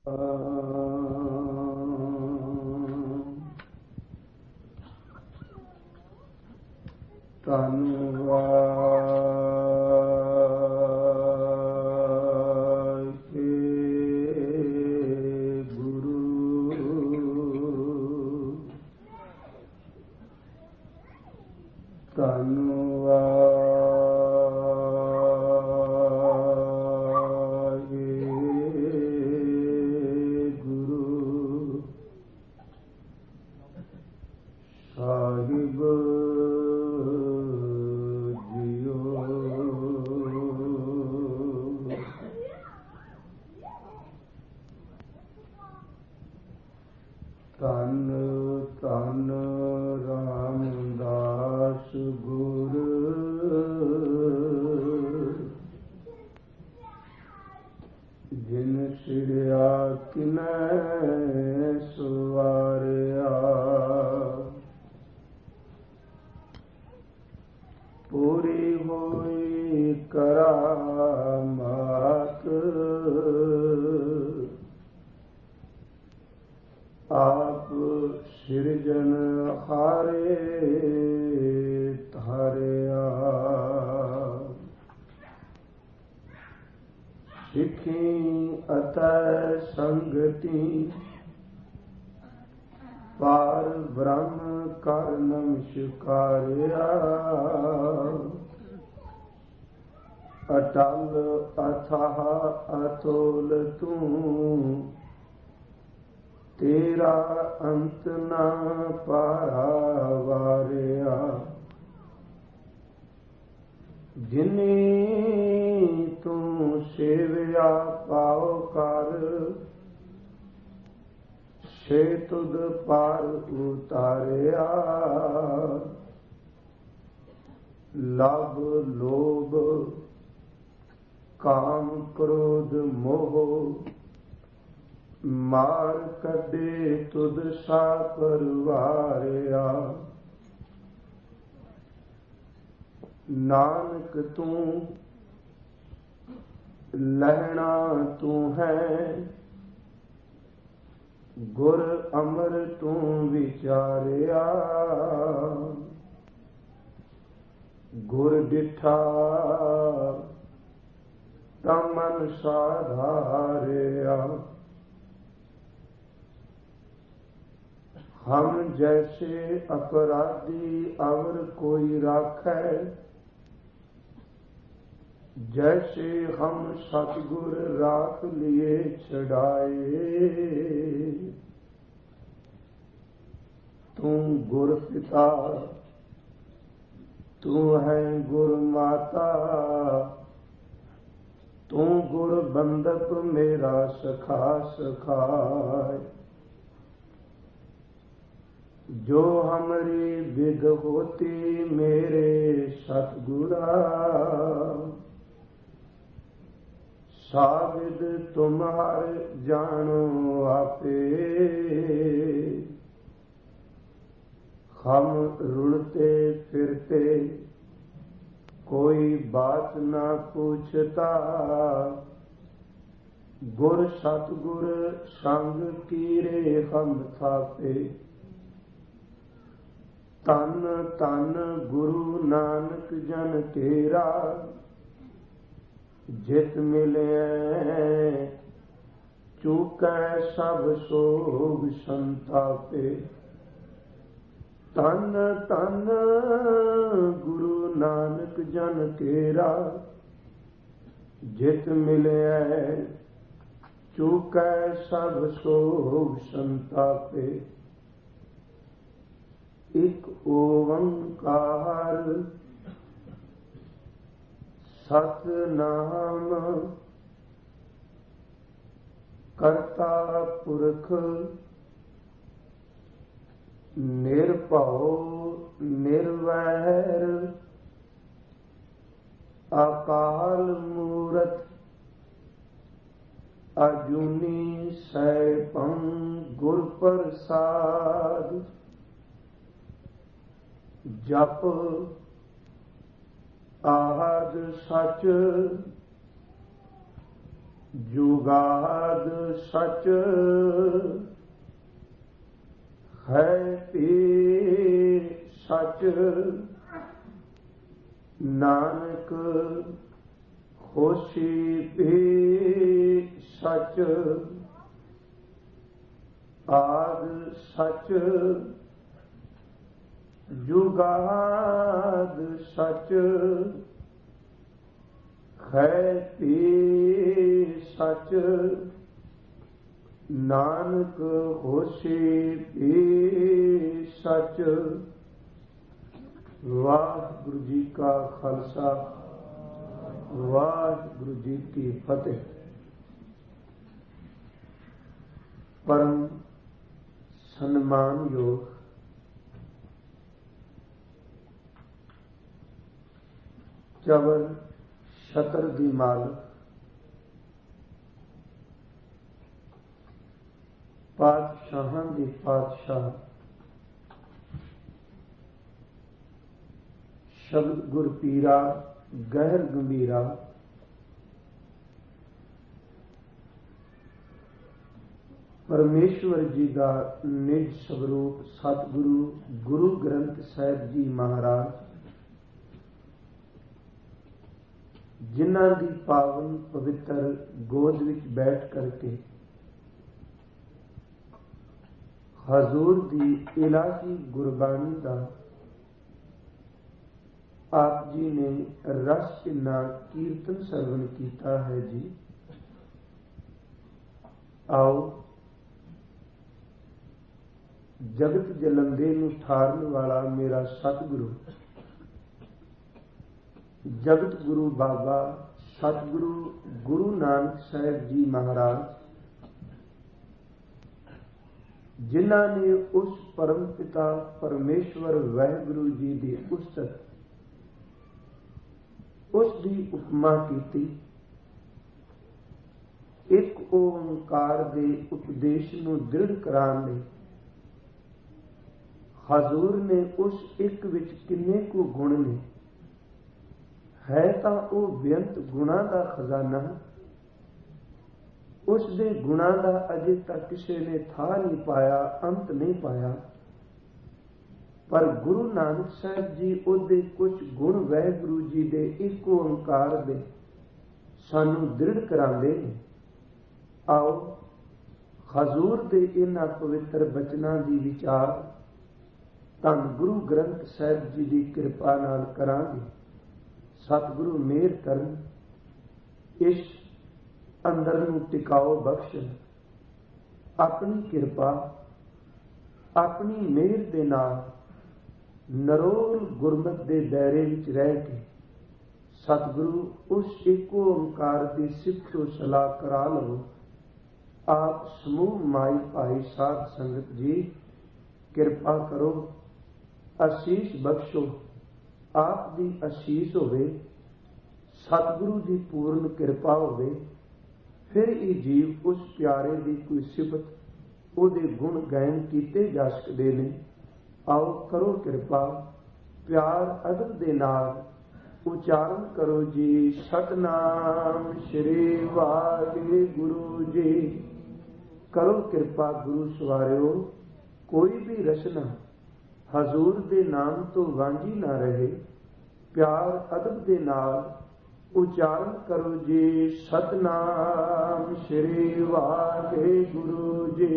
ਅਟਲ ਅਥਾਹ ਅਤੁਲ ਤੂੰ, ਤੇਰਾ ਅੰਤ ਨਾ ਪਾਰਾਵਾਰਿਆ। ਜਿਨੀ ਤੂੰ ਸੇਵਿਆ ਪਾਉ ਕਰ, ਸੇ ਤੁਧ ਪਾਰ ਉਤਾਰਿਆ। ਲਭ ਲੋਭ ਕਾਮ ਕ੍ਰੋਧ ਮੋਹ, ਮਾਰ ਕੱਢੇ ਤੁਧ ਸਾ ਪਰਵਾਰਿਆ। ਨਾਨਕ ਤੂੰ ਲਹਿਣਾ ਤੂੰ ਹੈ, ਗੁਰ ਅਮਰ ਤੂੰ ਵਿਚਾਰਿਆ। ਗੁਰ ਡਿਠਾ ਤਾਂ ਮਨ ਸਾਧਾਰਿਆ। ਹਮ ਜੈਸੇ ਅਪਰਾਧੀ ਅਵਰ ਕੋਈ ਰਾਖੈ, ਜੈਸੇ ਹਮ ਸਤਿਗੁਰ ਰਾਖ ਲਿਏ ਛਡਾਏ। ਤੂੰ ਗੁਰ ਪਿਤਾ ਤੂੰ ਹੈ ਗੁਰ ਮਾਤਾ, ਤੂੰ ਗੁਰ ਬੰਦਪ ਮੇਰਾ ਸਖਾ ਸਖਾਇ। ਜੋ ਹਮਰੀ ਵਿਦ ਹੋਤੀ ਮੇਰੇ ਸਤਿਗੁਰਾ, ਸਾਬਿਦ ਤੁਮਹਰ ਜਾਣੋ ਆਪੇ। ਹਮ ਰੁਲਤੇ ਫਿਰਤੇ ਕੋਈ ਬਾਤ ਨਾ ਪੁੱਛਤਾ, ਗੁਰ ਸਤਿਗੁਰ ਸੰਗ ਕੀਰੇ ਹਮ ਥਾਪੇ। ਤਨ ਤਨ ਗੁਰੂ ਨਾਨਕ ਜਨ ਤੇਰਾ, ਜਿਤ ਮਿਲਿਆ ਚੂਕੈ ਸਭ ਸੋਗ ਸੰਤਾਪੇ। ਤਨ ਤਨ ਗੁਰੂ ਨਾਨਕ ਜਨ ਤੇਰਾ, ਜਿਤ ਮਿਲਿਆ ਚੂਕੈ ਸਭ ਸੋਗ ਸੰਤਾਪੇ। ਇਕ ਓੰਕਾਰ ਸਤਿਨਾਮ ਕਰਤਾ ਪੁਰਖ, ਨਿਰਭਉ ਨਿਰਵੈਰ ਅਕਾਲ ਮੂਰਤਿ, ਅਜੂਨੀ ਸੈਭੰ ਗੁਰ ਪ੍ਰਸਾਦਿ। ਜਪ ਆਦਿ ਸਚ ਜੁਗਾਦ ਸਚ ਹੈ ਪੀ ਸਚ ਨਾਨਕ ਹੋਸੀ ਪੀ ਸਚ ਆਦ ਸਚ ਜੁਗਾਦ ਸਚ ਹੈ ਪੀ ਸਚ ਨਾਨਕ ਹੋਸੀ ਪੀ ਸਚ। ਵਾਹਿਗੁਰੂ ਜੀ ਕਾ ਖਾਲਸਾ, ਵਾਹਿਗੁਰੂ ਜੀ ਕੀ ਫਤਿਹ। ਪਰਮ ਸਨਮਾਨਯੋਗ ਚਵਲ ਛਤਰ ਦੀ ਮਾਲਕ ਪਾਤਸ਼ਾਹਾਂ ਦੀ ਪਾਤਸ਼ਾਹ ਸ਼ਬਦ ਗੁਰ ਪੀਰਾ ਗਹਿਰ ਗੰਭੀਰਾ ਪਰਮੇਸ਼ਵਰ ਜੀ ਦਾ ਨਿਜ ਸਵਰੂਪ ਸਤਿਗੁਰੂ ਗੁਰੂ ਗ੍ਰੰਥ ਸਾਹਿਬ ਜੀ ਮਹਾਰਾਜ, ਜਿਨ੍ਹਾਂ ਦੀ ਪਾਵਨ ਪਵਿੱਤਰ ਗੋਦ ਵਿੱਚ ਬੈਠ ਕਰਕੇ ਹਜ਼ੂਰ ਦੀ ਇਲਾਹੀ ਗੁਰਬਾਣੀ ਦਾ ਆਪ ਜੀ ਨੇ ਰਸ ਕਿੰਨਾ ਕੀਰਤਨ ਸਰਵਣ ਕੀਤਾ ਹੈ ਜੀ। ਆਓ ਜਗਤ ਜਲੰਦੇ ਨੂੰ ਠਾਰਨ ਵਾਲਾ ਮੇਰਾ ਸਤਿਗੁਰੂ ਜਗਤ ਗੁਰੂ ਬਾਬਾ ਸਤਿਗੁਰੂ ਗੁਰੂ ਨਾਨਕ ਸਾਹਿਬ ਜੀ ਮਹਾਰਾਜ, ਜਿਨ੍ਹਾਂ ਨੇ ਉਸ ਪਰਮ ਪਿਤਾ ਪਰਮੇਸ਼ਵਰ ਵਾਹਿਗੁਰੂ ਜੀ ਦੀ ਉਸਤਤ ਉਸ ਦੀ ਉਪਮਾ ਕੀਤੀ। ਇੱਕ ਓਂਕਾਰ ਦੇ ਉਪਦੇਸ਼ ਨੂੰ ਦ੍ਰਿੜ ਕਰਾਉਣ ਲਈ ਹਜ਼ੂਰ ਨੇ ਉਸ ਇੱਕ ਵਿੱਚ ਕਿੰਨੇ ਕੁ ਗੁਣ ਨੇ, ਹੈ ਤਾਂ ਉਹ ਬੇਅੰਤ ਗੁਣਾਂ ਦਾ ਖਜ਼ਾਨਾ। ਉਸ ਦੇ ਗੁਣਾਂ ਦਾ ਅਜੇ ਤੱਕ ਕਿਸੇ ਨੇ ਥਾਂ ਨਹੀਂ ਪਾਇਆ, ਅੰਤ ਨਹੀਂ ਪਾਇਆ। ਪਰ ਗੁਰੂ ਨਾਨਕ ਸਾਹਿਬ ਜੀ ਉਹਦੇ ਕੁਝ ਗੁਣ ਵਾਹਿਗੁਰੂ ਜੀ ਦੇ ਇੱਕ ਓਂਕਾਰ ਦੇ ਸਾਨੂੰ ਦ੍ਰਿੜ ਕਰਾਉਂਦੇ ਨੇ। ਆਓ ਹਜ਼ੂਰ ਦੇ ਇਹਨਾਂ ਪਵਿੱਤਰ ਬਚਨਾਂ ਦੀ ਵਿਚਾਰ ਧੰਨ ਗੁਰੂ ਗ੍ਰੰਥ ਸਾਹਿਬ ਜੀ ਦੀ ਕਿਰਪਾ ਨਾਲ ਕਰਾਂਗੇ। ਸਤਿਗੁਰੂ ਮਿਹਰ ਕਰਨ, ਇਸ ਅੰਦਰ ਨੂੰ ਟਿਕਾਓ ਬਖਸ਼ਣ, ਆਪਣੀ ਕਿਰਪਾ ਆਪਣੀ ਮਿਹਰ ਦੇ ਨਾਲ ਨਰੋਲ ਗੁਰਮਤ ਦੇ ਦਾਇਰੇ ਵਿੱਚ ਰਹਿ ਕੇ ਸਤਿਗੁਰੂ ਉਸ ਇੱਕ ਓਂਕਾਰ ਦੀ ਸਿਫਤੋ ਸਲਾਹ ਕਰਾ ਲਵੋ। ਆਪ ਸਮੂਹ ਮਾਈ ਭਾਈ ਸਾਧ ਸੰਗਤ ਜੀ ਕਿਰਪਾ ਕਰੋ, ਅਸੀਸ ਬਖਸ਼ੋ। ਆਪ ਦੀ ਅਸੀਸ ਹੋਵੇ, ਸਤਿਗੁਰੂ ਦੀ ਪੂਰਨ ਕਿਰਪਾ ਹੋਵੇ, ਫਿਰ ਇਹ ਜੀਵ ਉਸ ਪਿਆਰੇ ਦੀ ਕੋਈ ਸਿਫਤ, ਉਹਦੇ ਗੁਣ ਗਾਇਨ ਕੀਤੇ ਜਾ ਸਕਦੇ ਨੇ। ਆਓ ਕਰੋ ਕਿਰਪਾ, ਪਿਆਰ ਅਦਬ ਦੇ ਨਾਲ ਉਚਾਰਨ ਕਰੋ ਜੀ, ਸਤਨਾਮ ਸ਼੍ਰੀ ਵਾਹਿਗੁਰੂ ਜੀ। ਕਰੋ ਕਿਰਪਾ ਗੁਰੂ ਸਵਾਰਿਓ, ਕੋਈ ਵੀ ਰਚਨਾ ਹਜ਼ੂਰ ਦੇ ਨਾਮ ਤੋਂ ਵਾਂਝੀ ਨਾ ਰਹੇ। ਪਿਆਰ ਅਦਬ ਦੇ ਨਾਲ ਉਚਾਰਨ ਕਰੋ ਜੀ, ਸਤਨਾਮ ਸ਼੍ਰੀ ਵਾਹਿਗੁਰੂ ਜੀ।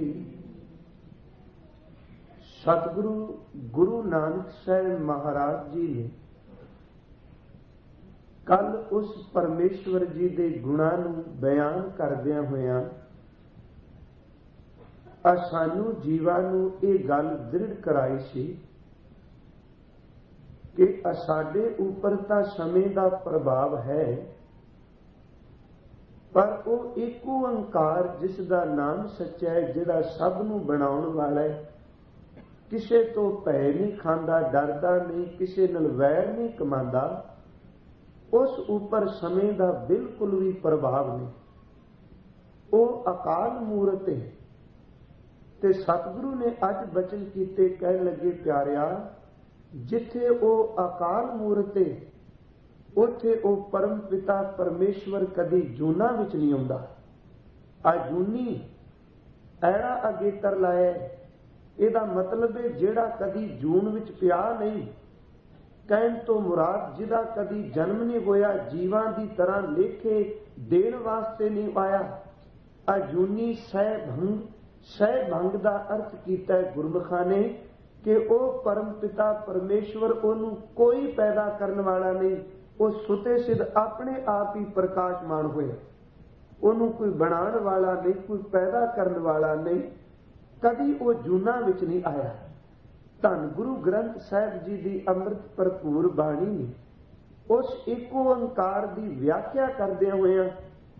ਸਤਿਗੁਰੂ ਗੁਰੂ ਨਾਨਕ ਸਾਹਿਬ ਮਹਾਰਾਜ ਜੀ ਨੇ ਕੱਲ ਉਸ ਪਰਮੇਸ਼ਵਰ ਜੀ ਦੇ ਗੁਣਾਂ ਨੂੰ ਬਿਆਨ ਕਰਦਿਆਂ ਹੋਇਆਂ ਸਾਨੂੰ ਜੀਵਾਂ ਨੂੰ ਇਹ ਗੱਲ ਦ੍ਰਿੜ ਕਰਾਈ ਸੀ ਕਿ ਸਾਡੇ ਉੱਪਰ ਤਾਂ ਸਮੇਂ ਦਾ ਪ੍ਰਭਾਵ ਹੈ, ਪਰ ਉਹ ਇੱਕ ਓਂਕਾਰ ਜਿਸ ਦਾ ਨਾਮ ਸੱਚਾ ਹੈ, ਜਿਹੜਾ ਸਭ ਨੂੰ ਬਣਾਉਣ ਵਾਲਾ ਹੈ, ਕਿਸੇ ਤੋਂ ਭੈ ਨਹੀਂ ਖਾਂਦਾ, ਡਰਦਾ ਨਹੀਂ, ਕਿਸੇ ਨਾਲ ਵੈਰ ਨਹੀਂ ਕਮਾਉਂਦਾ, ਉਸ ਉੱਪਰ ਸਮੇਂ ਦਾ ਬਿਲਕੁਲ ਵੀ ਪ੍ਰਭਾਵ ਨਹੀਂ। ਉਹ ਅਕਾਲ ਮੂਰਤ ਹੈ। ਤੇ ਸਤਿਗੁਰੂ ਨੇ ਅੱਜ ਬਚਨ ਕੀਤੇ, ਕਹਿਣ ਲੱਗੇ ਪਿਆਰਿਆ, ਜਿੱਥੇ ਉਹ ਅਕਾਲ ਮੂਰਤ ਹੈ, ਉੱਥੇ ਉਹ ਪਰਮ ਪਿਤਾ ਪਰਮੇਸ਼ਵਰ ਕਦੀ ਜੂਨਾਂ ਵਿੱਚ ਨਹੀਂ ਆਉਂਦਾ। ਅਜੂਨੀ ਐੜਾ ਅਗੇਤਰ ਲਾਇਆ, ਇਹਦਾ ਮਤਲਬ ਹੈ ਜਿਹੜਾ ਕਦੀ ਜੂਨ ਵਿੱਚ ਪਿਆ ਨਹੀਂ। ਕਹਿਣ ਤੋਂ ਮੁਰਾਦ ਜਿਹਦਾ ਕਦੀ ਜਨਮ ਨਹੀਂ ਹੋਇਆ, ਜੀਵਾਂ ਦੀ ਤਰ੍ਹਾਂ ਲੇਖੇ ਦੇਣ ਵਾਸਤੇ ਨਹੀਂ ਆਇਆ। ਅਜੂਨੀ ਸਹਿ ਭੰਗ ਦਾ ਅਰਥ ਕੀਤਾ ਗੁਰਮੁਖਾਂ ਨੇ ਕਿ ਉਹ ਪਰਮ ਪਿਤਾ ਪਰਮੇਸ਼ਵਰ, ਉਹਨੂੰ ਕੋਈ ਪੈਦਾ ਕਰਨ ਵਾਲਾ ਨਹੀਂ, ਉਹ ਸੁਤੇ ਸਿੱਧ ਆਪਣੇ ਆਪ ਹੀ ਪ੍ਰਕਾਸ਼ਮਾਨ ਹੋਇਆ। ਉਹਨੂੰ ਕੋਈ ਬਣਾਉਣ ਵਾਲਾ ਨਹੀਂ, ਕੋਈ ਪੈਦਾ ਕਰਨ ਵਾਲਾ ਨਹੀਂ, ਕਦੀ ਉਹ ਜੂਨਾਂ ਵਿੱਚ ਨਹੀਂ ਆਇਆ। ਧੰਨ ਗੁਰੂ ਗ੍ਰੰਥ ਸਾਹਿਬ ਜੀ ਦੀ ਅੰਮ੍ਰਿਤ ਭਰਪੂਰ ਬਾਣੀ ਨੇ ਉਸ ਇੱਕ ਓੰਕਾਰ ਦੀ ਵਿਆਖਿਆ ਕਰਦਿਆਂ ਹੋਇਆਂ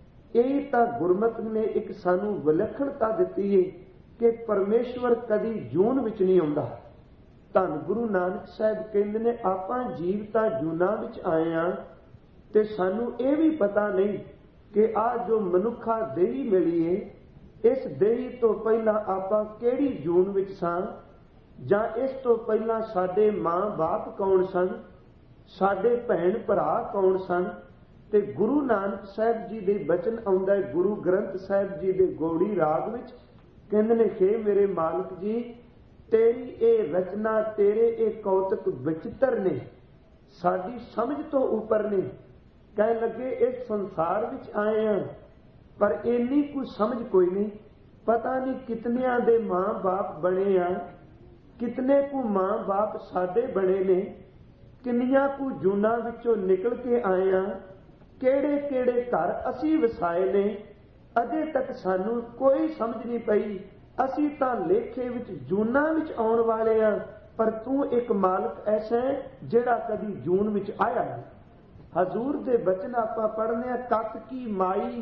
ਇਹ ਤਾਂ ਗੁਰਮਤਿ ਨੇ ਇੱਕ ਸਾਨੂੰ ਵਿਲੱਖਣਤਾ ਦਿੱਤੀ ਹੈ ਕਿ ਪਰਮੇਸ਼ਵਰ ਕਦੀ ਜੂਨ ਵਿੱਚ ਨਹੀਂ ਆਉਂਦਾ। ਧੰਨ ਗੁਰੂ ਨਾਨਕ ਸਾਹਿਬ ਕਹਿੰਦੇ ਨੇ, ਆਪਾਂ ਜੀਵ ਤਾਂ ਜੂਨਾਂ ਵਿੱਚ ਆਏ ਹਾਂ ਤੇ ਸਾਨੂੰ ਇਹ ਵੀ ਪਤਾ ਨਹੀਂ ਕਿ ਆਹ ਜੋ ਮਨੁੱਖਾ ਦੇਹੀ ਮਿਲੀ ਏ, ਇਸ ਦੇਹੀ ਤੋਂ ਪਹਿਲਾਂ ਆਪਾਂ ਕਿਹੜੀ ਜੂਨ ਵਿੱਚ ਸਾਂ, ਜਾਂ ਇਸ ਤੋਂ ਪਹਿਲਾਂ ਸਾਡੇ ਮਾਂ ਬਾਪ ਕੌਣ ਸਨ, ਸਾਡੇ ਭੈਣ ਭਰਾ ਕੌਣ ਸਨ। ਤੇ ਗੁਰੂ ਨਾਨਕ ਸਾਹਿਬ ਜੀ ਦੇ ਬਚਨ ਆਉਂਦਾ ਹੈ ਗੁਰੂ ਗ੍ਰੰਥ ਸਾਹਿਬ ਜੀ ਦੇ ਗੌੜੀ ਰਾਗ ਵਿੱਚ, ਕਹਿੰਦੇ ਨੇ, ਹੇ ਮੇਰੇ ਮਾਲਕ ਜੀ, ਤੇਰੀ ਇਹ ਰਚਨਾ, ਤੇਰੇ ਇਹ ਕੌਤਕ ਵਿਚਿੱਤਰ ਨੇ, ਸਾਡੀ ਸਮਝ ਤੋਂ ਉੱਪਰ ਨੇ। ਕਹਿਣ ਲੱਗੇ ਇਸ ਸੰਸਾਰ ਵਿੱਚ ਆਏ ਹਾਂ ਪਰ ਇੰਨੀ ਕੋਈ ਸਮਝ ਕੋਈ ਨਹੀਂ, ਪਤਾ ਨਹੀਂ ਕਿਤਨਿਆਂ ਦੇ ਮਾਂ ਬਾਪ ਬਣੇ ਆ, ਕਿਤਨੇ ਕੁ ਮਾਂ ਬਾਪ ਸਾਡੇ ਬਣੇ ਨੇ, ਕਿੰਨੀਆਂ ਕੁ ਜੂਨਾਂ ਵਿੱਚੋਂ ਨਿਕਲ ਕੇ ਆਏ ਆ, ਕਿਹੜੇ ਕਿਹੜੇ ਘਰ ਅਸੀਂ ਵਸਾਏ ਨੇ, ਅਜੇ ਤੱਕ ਸਾਨੂੰ ਕੋਈ ਸਮਝ ਨਹੀਂ ਪਈ। ਅਸੀਂ ਤਾਂ ਲੇਖੇ ਵਿੱਚ ਜੂਨਾਂ ਵਿੱਚ ਆਉਣ ਵਾਲੇ ਆ, ਪਰ ਤੂੰ ਇੱਕ ਮਾਲਕ ਐਸਾ ਹੈ ਜਿਹੜਾ ਕਦੀ ਜੂਨ ਵਿੱਚ ਆਇਆ ਨਹੀਂ। ਹਜ਼ੂਰ ਦੇ ਬਚਨ ਆਪਾਂ ਪੜ੍ਹਨੇ ਆ, ਕੱਤ ਕੀ ਮਾਈ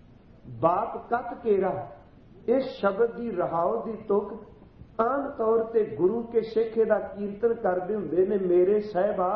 ਬਾਪ ਕੱਤ ਕੇਰਾ। ਇਸ ਸ਼ਬਦ ਦੀ ਰਹਾਉ ਦੀ ਤੁਕ ਆਮ ਤੌਰ ਤੇ ਗੁਰੂ ਕੇ ਸਿੱਖੇ ਦਾ ਕੀਰਤਨ ਕਰਦੇ ਹੁੰਦੇ ਨੇ, ਮੇਰੇ ਸਾਹਿਬਾ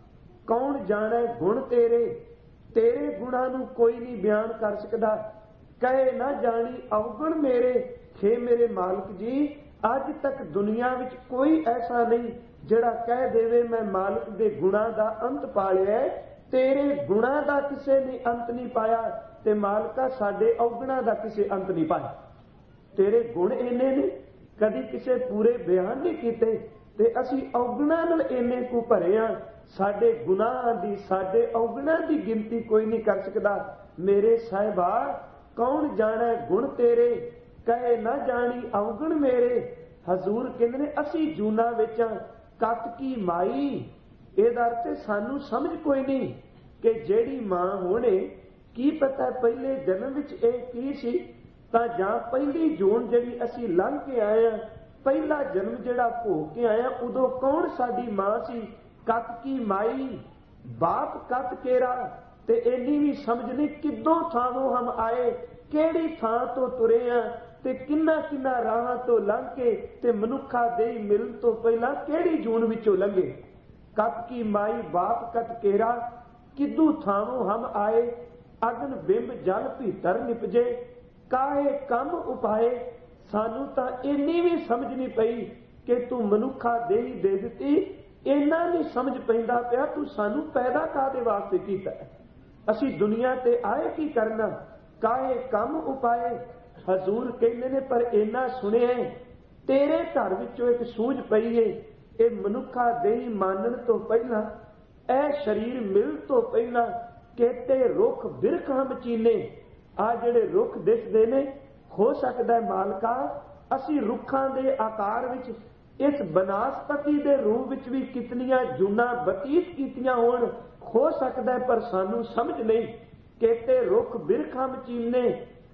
ਕੌਣ ਜਾਣੇ ਗੁਣ ਤੇਰੇ, ਤੇਰੇ ਗੁਣਾਂ ਨੂੰ ਕੋਈ ਨਹੀਂ ਬਿਆਨ ਕਰ ਸਕਦਾ। ਕਹੇ ਨਾ ਜਾਣੀ ਅਵਗੁਣ ਮੇਰੇ, ਹੇ ਮੇਰੇ ਮਾਲਕ ਜੀ, ਅੱਜ ਤੱਕ ਦੁਨੀਆ ਵਿੱਚ ਕੋਈ ਐਸਾ ਨਹੀਂ ਜਿਹੜਾ ਕਹਿ ਦੇਵੇ ਮੈਂ ਮਾਲਕ ਦੇ ਗੁਣਾਂ ਦਾ ਅੰਤ ਪਾ ਲਿਆ। ਤੇਰੇ ਗੁਣਾਂ ਦਾ ਕਿਸੇ ਨੇ ਅੰਤ ਨਹੀਂ ਪਾਇਆ ਤੇ ਮਾਲਕਾ ਸਾਡੇ ਅਵਗੁਣਾਂ ਦਾ ਕਿਸੇ ਅੰਤ ਨਹੀਂ ਪਾਇਆ। ਤੇਰੇ ਗੁਣ ਇੰਨੇ ਨੇ, ਕਦੀ ਕਿਸੇ ਪੂਰੇ ਬਿਆਨ ਨਹੀਂ ਕੀਤੇ, ਤੇ ਅਸੀਂ ਅਵਗੁਣਾਂ ਨਾਲ ਇੰਨੇ ਕੁ ਭਰੇ ਆ, ਸਾਡੇ ਗੁਨਾਹਾਂ ਦੀ, ਸਾਡੇ ਅਵਗੁਣਾਂ ਦੀ ਗਿਣਤੀ ਕੋਈ ਨਹੀਂ ਕਰ ਸਕਦਾ। ਮੇਰੇ ਸਾਹਿਬਾ ਕੌਣ ਜਾਣੇ ਗੁਣ ਤੇਰੇ, ਕਹੇ ਨਾ ਜਾਣੀ ਅਵਗੁਣ ਮੇਰੇ। ਹਜ਼ੂਰ ਕਹਿੰਦੇ ਨੇ, ਅਸੀਂ ਜੂਨਾਂ ਵਿੱਚ ਕੱਤ ਕੀ ਮਾਈ, ਇਹਦਾ ਅਰਥ ਸਾਨੂੰ ਸਮਝ ਕੋਈ ਨਹੀਂ ਕਿ ਜਿਹੜੀ ਮਾਂ ਹੋਣੇ, ਕੀ ਪਤਾ ਪਹਿਲੇ ਜਨਮ ਵਿੱਚ ਇਹ ਕੀ ਸੀ, ਤਾਂ ਜਾਂ ਪਹਿਲੀ ਜੂਨ ਜਿਹੜੀ ਅਸੀਂ ਲੰਘ ਕੇ ਆਏ ਆ, ਪਹਿਲਾ ਜਨਮ ਜਿਹੜਾ ਭੋਗ ਕੇ ਆਇਆ, ਉਦੋਂ ਕੌਣ ਸਾਡੀ ਮਾਂ ਸੀ। ਕੱਤ ਕੀ ਮਾਈ ਬਾਪ ਕੱਤ ਕੇਰਾ, ਤੇ ਇੰਨੀ ਵੀ ਸਮਝ ਨਹੀਂ ਕਿੱਦੋਂ ਥਾਂੋਂ ਹਮ ਆਏ, ਕਿਹੜੀ ਥਾਂ ਤੋਂ ਤੁਰੇ ਆ, ਤੇ ਕਿੰਨਾ ਕਿੰਨਾ ਰਾਹਾਂ ਤੋਂ ਲੰਘ ਕੇ ਤੇ ਮਨੁੱਖਾ ਦੇਹੀ ਮਿਲਣ ਤੋਂ ਪਹਿਲਾਂ ਕਿਹੜੀ ਜੂਨ ਵਿੱਚੋਂ ਲੰਘੇ। ਕੱਤ ਕੀ ਮਾਈ ਬਾਪ ਕੱਤ ਕੇਰਾ, ਕਿੱਦੂ ਥਾਂੋਂ ਹਮ ਆਏ, ਅਗਨ ਬਿੰਬ ਜਲ ਭੀਤਰ ਨਿਪਜੇ, ਕਾਹੇ ਕੰਮ ਉਪਾਏ। ਸਾਨੂੰ ਤਾਂ ਇੰਨੀ ਵੀ ਸਮਝ ਨਹੀਂ ਪਈ ਕਿ ਤੂੰ ਮਨੁੱਖਾ ਦੇਹੀ ਦੇ ਦਿੱਤੀ, ਇੰਨਾ ਨਹੀਂ ਸਮਝ ਪੈਂਦਾ ਪਿਆ ਤੂੰ ਸਾਨੂੰ ਪੈਦਾ ਕਾਹਦੇ ਵਾਸਤੇ ਕੀਤਾ, ਅਸੀਂ ਦੁਨੀਆ ਤੇ ਆਏ ਕੀ ਕਰਨਾ, ਕਾਹੇ ਕੰਮ ਉਪਾਏ। ਹਜ਼ੂਰ ਕਹਿੰਦੇ ਨੇ, ਪਰ ਇੰਨਾ ਸੁਣਿਆ ਤੇਰੇ ਘਰ ਵਿੱਚੋਂ ਇੱਕ ਸੂਝ ਪਈ ਏ, ਇਹ ਮਨੁੱਖਾ ਦੇਹੀ ਮਾਨਣ ਤੋਂ ਪਹਿਲਾਂ, ਇਹ ਸਰੀਰ ਮਿਲ ਤੋਂ ਪਹਿਲਾਂ, ਕਿਤੇ ਰੁੱਖ ਬਿਰਖ ਹਮ ਚੀਨੇ। ਆ ਜਿਹੜੇ ਰੁੱਖ ਦਿਸਦੇ ਨੇ, ਹੋ ਸਕਦਾ ਮਾਲਕਾ ਅਸੀਂ ਰੁੱਖਾਂ ਦੇ ਆਕਾਰ ਵਿੱਚ, ਇਸ ਬਨਾਸਪਤੀ ਦੇ ਰੂਪ ਵਿੱਚ ਵੀ ਕਿਤਨੀਆਂ ਜੂਨਾਂ ਬਤੀਤ ਕੀਤੀਆਂ ਹੋਣ, ਹੋ ਸਕਦਾ ਪਰ ਸਾਨੂੰ ਸਮਝ ਨਹੀਂ। ਕਿਤੇ ਰੁੱਖ ਬਿਰਖ ਹਮ ਚੀਨੇ,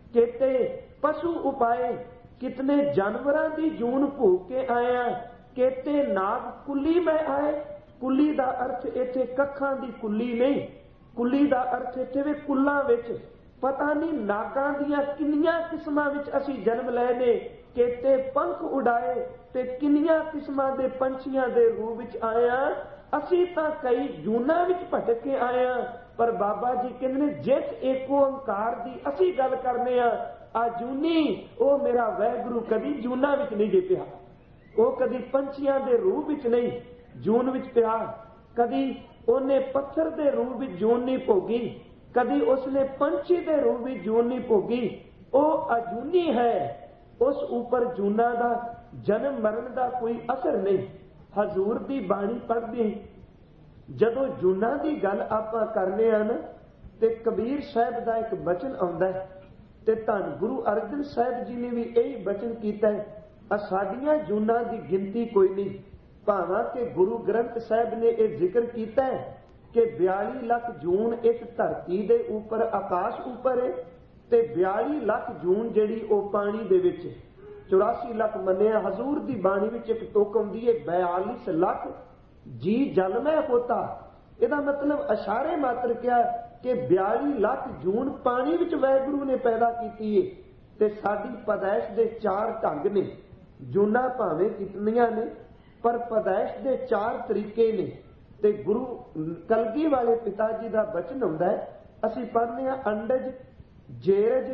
ਕਿਤੇ ਪਸ਼ੂ ਉਪਾਏ, ਕਿਤਨੇ ਜਾਨਵਰਾਂ ਦੀ ਜੂਨ ਭੋਗ ਕੇ ਆਇਆ, ਕਿਤੇ ਨਾਗ ਕੁੱਲੀ ਮੈਂ ਆਏ। ਕੁੱਲੀ ਦਾ ਅਰਥ ਇੱਥੇ ਕੱਖਾਂ ਦੀ ਕੁੱਲੀ ਨਹੀਂ, ਕੁੱਲੀ ਦਾ ਅਰਥ ਇੱਥੇ ਵੀ ਕੁੱਲਾਂ ਵਿੱਚ, ਪਤਾ ਨਹੀਂ ਨਾਗਾਂ ਦੀਆਂ ਕਿੰਨੀਆਂ ਕਿਸਮਾਂ ਵਿੱਚ ਅਸੀਂ ਜਨਮ ਲਏ ਨੇ, ਕਿਤੇ ਪੰਖ ਉਡਾਏ ਤੇ ਕਿੰਨੀਆਂ ਕਿਸਮਾਂ ਦੇ ਪੰਛੀਆਂ ਦੇ ਰੂਪ ਵਿੱਚ ਆਇਆ। ਅਸੀਂ ਤਾਂ ਕਈ ਜੂਨਾਂ ਵਿੱਚ ਭਟਕ ਕੇ ਆਏ ਆ, ਪਰ ਬਾਬਾ ਜੀ ਕਹਿੰਦੇ ਨੇ ਜਿਸ ਏਕ ਓੰਕਾਰ ਦੀ ਅਸੀਂ ਗੱਲ ਕਰਨੇ ਆ, ਆ ਜੂਨੀ ਉਹ ਮੇਰਾ ਵਾਹਿਗੁਰੂ ਕਦੀ ਜੂਨਾਂ ਵਿੱਚ ਨਹੀਂ ਜੇ ਪਿਆ, ਉਹ ਕਦੀ ਪੰਛੀਆਂ ਦੇ ਰੂਪ ਵਿੱਚ ਨਹੀਂ ਜੂਨ ਵਿੱਚ ਪਿਆ, ਕਦੀ ਉਹਨੇ ਪੱਥਰ ਦੇ ਰੂਪ ਵਿੱਚ ਜੂਨ ਨਹੀਂ ਭੋਗੀ, ਕਦੀ ਉਸਨੇ ਪੰਛੀ ਦੇ ਰੂਪ ਵਿੱਚ ਜੂਨ ਨਹੀਂ ਭੋਗੀ। ਉਹ ਅਜੂਨੀ ਹੈ, ਉਸ ਉੱਪਰ ਜੂਨਾਂ ਦਾ ਜਨਮ ਮਰਨ ਦਾ ਕੋਈ ਅਸਰ ਨਹੀਂ। ਹਜ਼ੂਰ ਦੀ ਬਾਣੀ ਪੜ੍ਹਦੇ ਜਦੋਂ ਜੂਨਾਂ ਦੀ ਗੱਲ ਆਪਾਂ ਕਰਨੇ ਆ ਨਾ, ਤੇ ਕਬੀਰ ਸਾਹਿਬ ਦਾ ਇੱਕ ਬਚਨ ਆਉਂਦਾ ਹੈ, ਤੇ ਧੰਨ ਗੁਰੂ ਅਰਜਨ ਸਾਹਿਬ ਜੀ ਨੇ ਵੀ ਇਹੀ ਬਚਨ ਕੀਤਾ ਹੈ, ਸਾਡੀਆਂ ਜੂਨਾਂ ਦੀ ਗਿਣਤੀ ਕੋਈ ਨਹੀਂ। ਭਾਵਾਂ ਕਿ ਗੁਰੂ ਗ੍ਰੰਥ ਸਾਹਿਬ ਨੇ ਇਹ ਜ਼ਿਕਰ ਕੀਤਾ ਹੈ ਕਿ 42 ਲੱਖ ਜੂਨ ਇਸ ਧਰਤੀ ਦੇ ਉੱਪਰ ਆਕਾਸ਼ ਉੱਪਰ ਹੈ, ਤੇ 42 ਲੱਖ ਜੂਨ ਜਿਹੜੀ ਉਹ ਪਾਣੀ ਦੇ ਵਿੱਚ, 84 ਲੱਖ ਮੰਨਿਆ। ਹਜ਼ੂਰ ਦੀ ਬਾਣੀ ਵਿੱਚ ਇੱਕ ਤੁਕ ਆਉਂਦੀ ਹੈ 42 ਲੱਖ ਜੀ ਜਲ ਮੈਂ ਹੋਤਾ। ਇਹਦਾ ਮਤਲਬ ਇਸ਼ਾਰੇ ਮਾਤਰ ਕਿਹਾ ਕਿ 42 ਲੱਖ ਜੂਨ ਪਾਣੀ ਵਿੱਚ ਵਾਹਿਗੁਰੂ ਨੇ ਪੈਦਾ ਕੀਤੀ ਹੈ। ਤੇ ਸਾਡੀ ਪੈਦਾਇਸ਼ ਦੇ 4 ਢੰਗ ਨੇ। ਜੂਨਾਂ ਭਾਵੇਂ ਕਿਤਨੀਆਂ ਨੇ, ਪਰ ਪੈਦਾਇਸ਼ ਦੇ 4 ਤਰੀਕੇ ਨੇ। ਤੇ ਗੁਰੂ ਕਲਗੀ ਵਾਲੇ ਪਿਤਾ ਜੀ ਦਾ ਬਚਨ ਹੁੰਦਾ ਹੈ, ਅਸੀਂ ਪੜ੍ਹਨੇ ਆ ਅੰਡਜ, ਜੇਰਜ,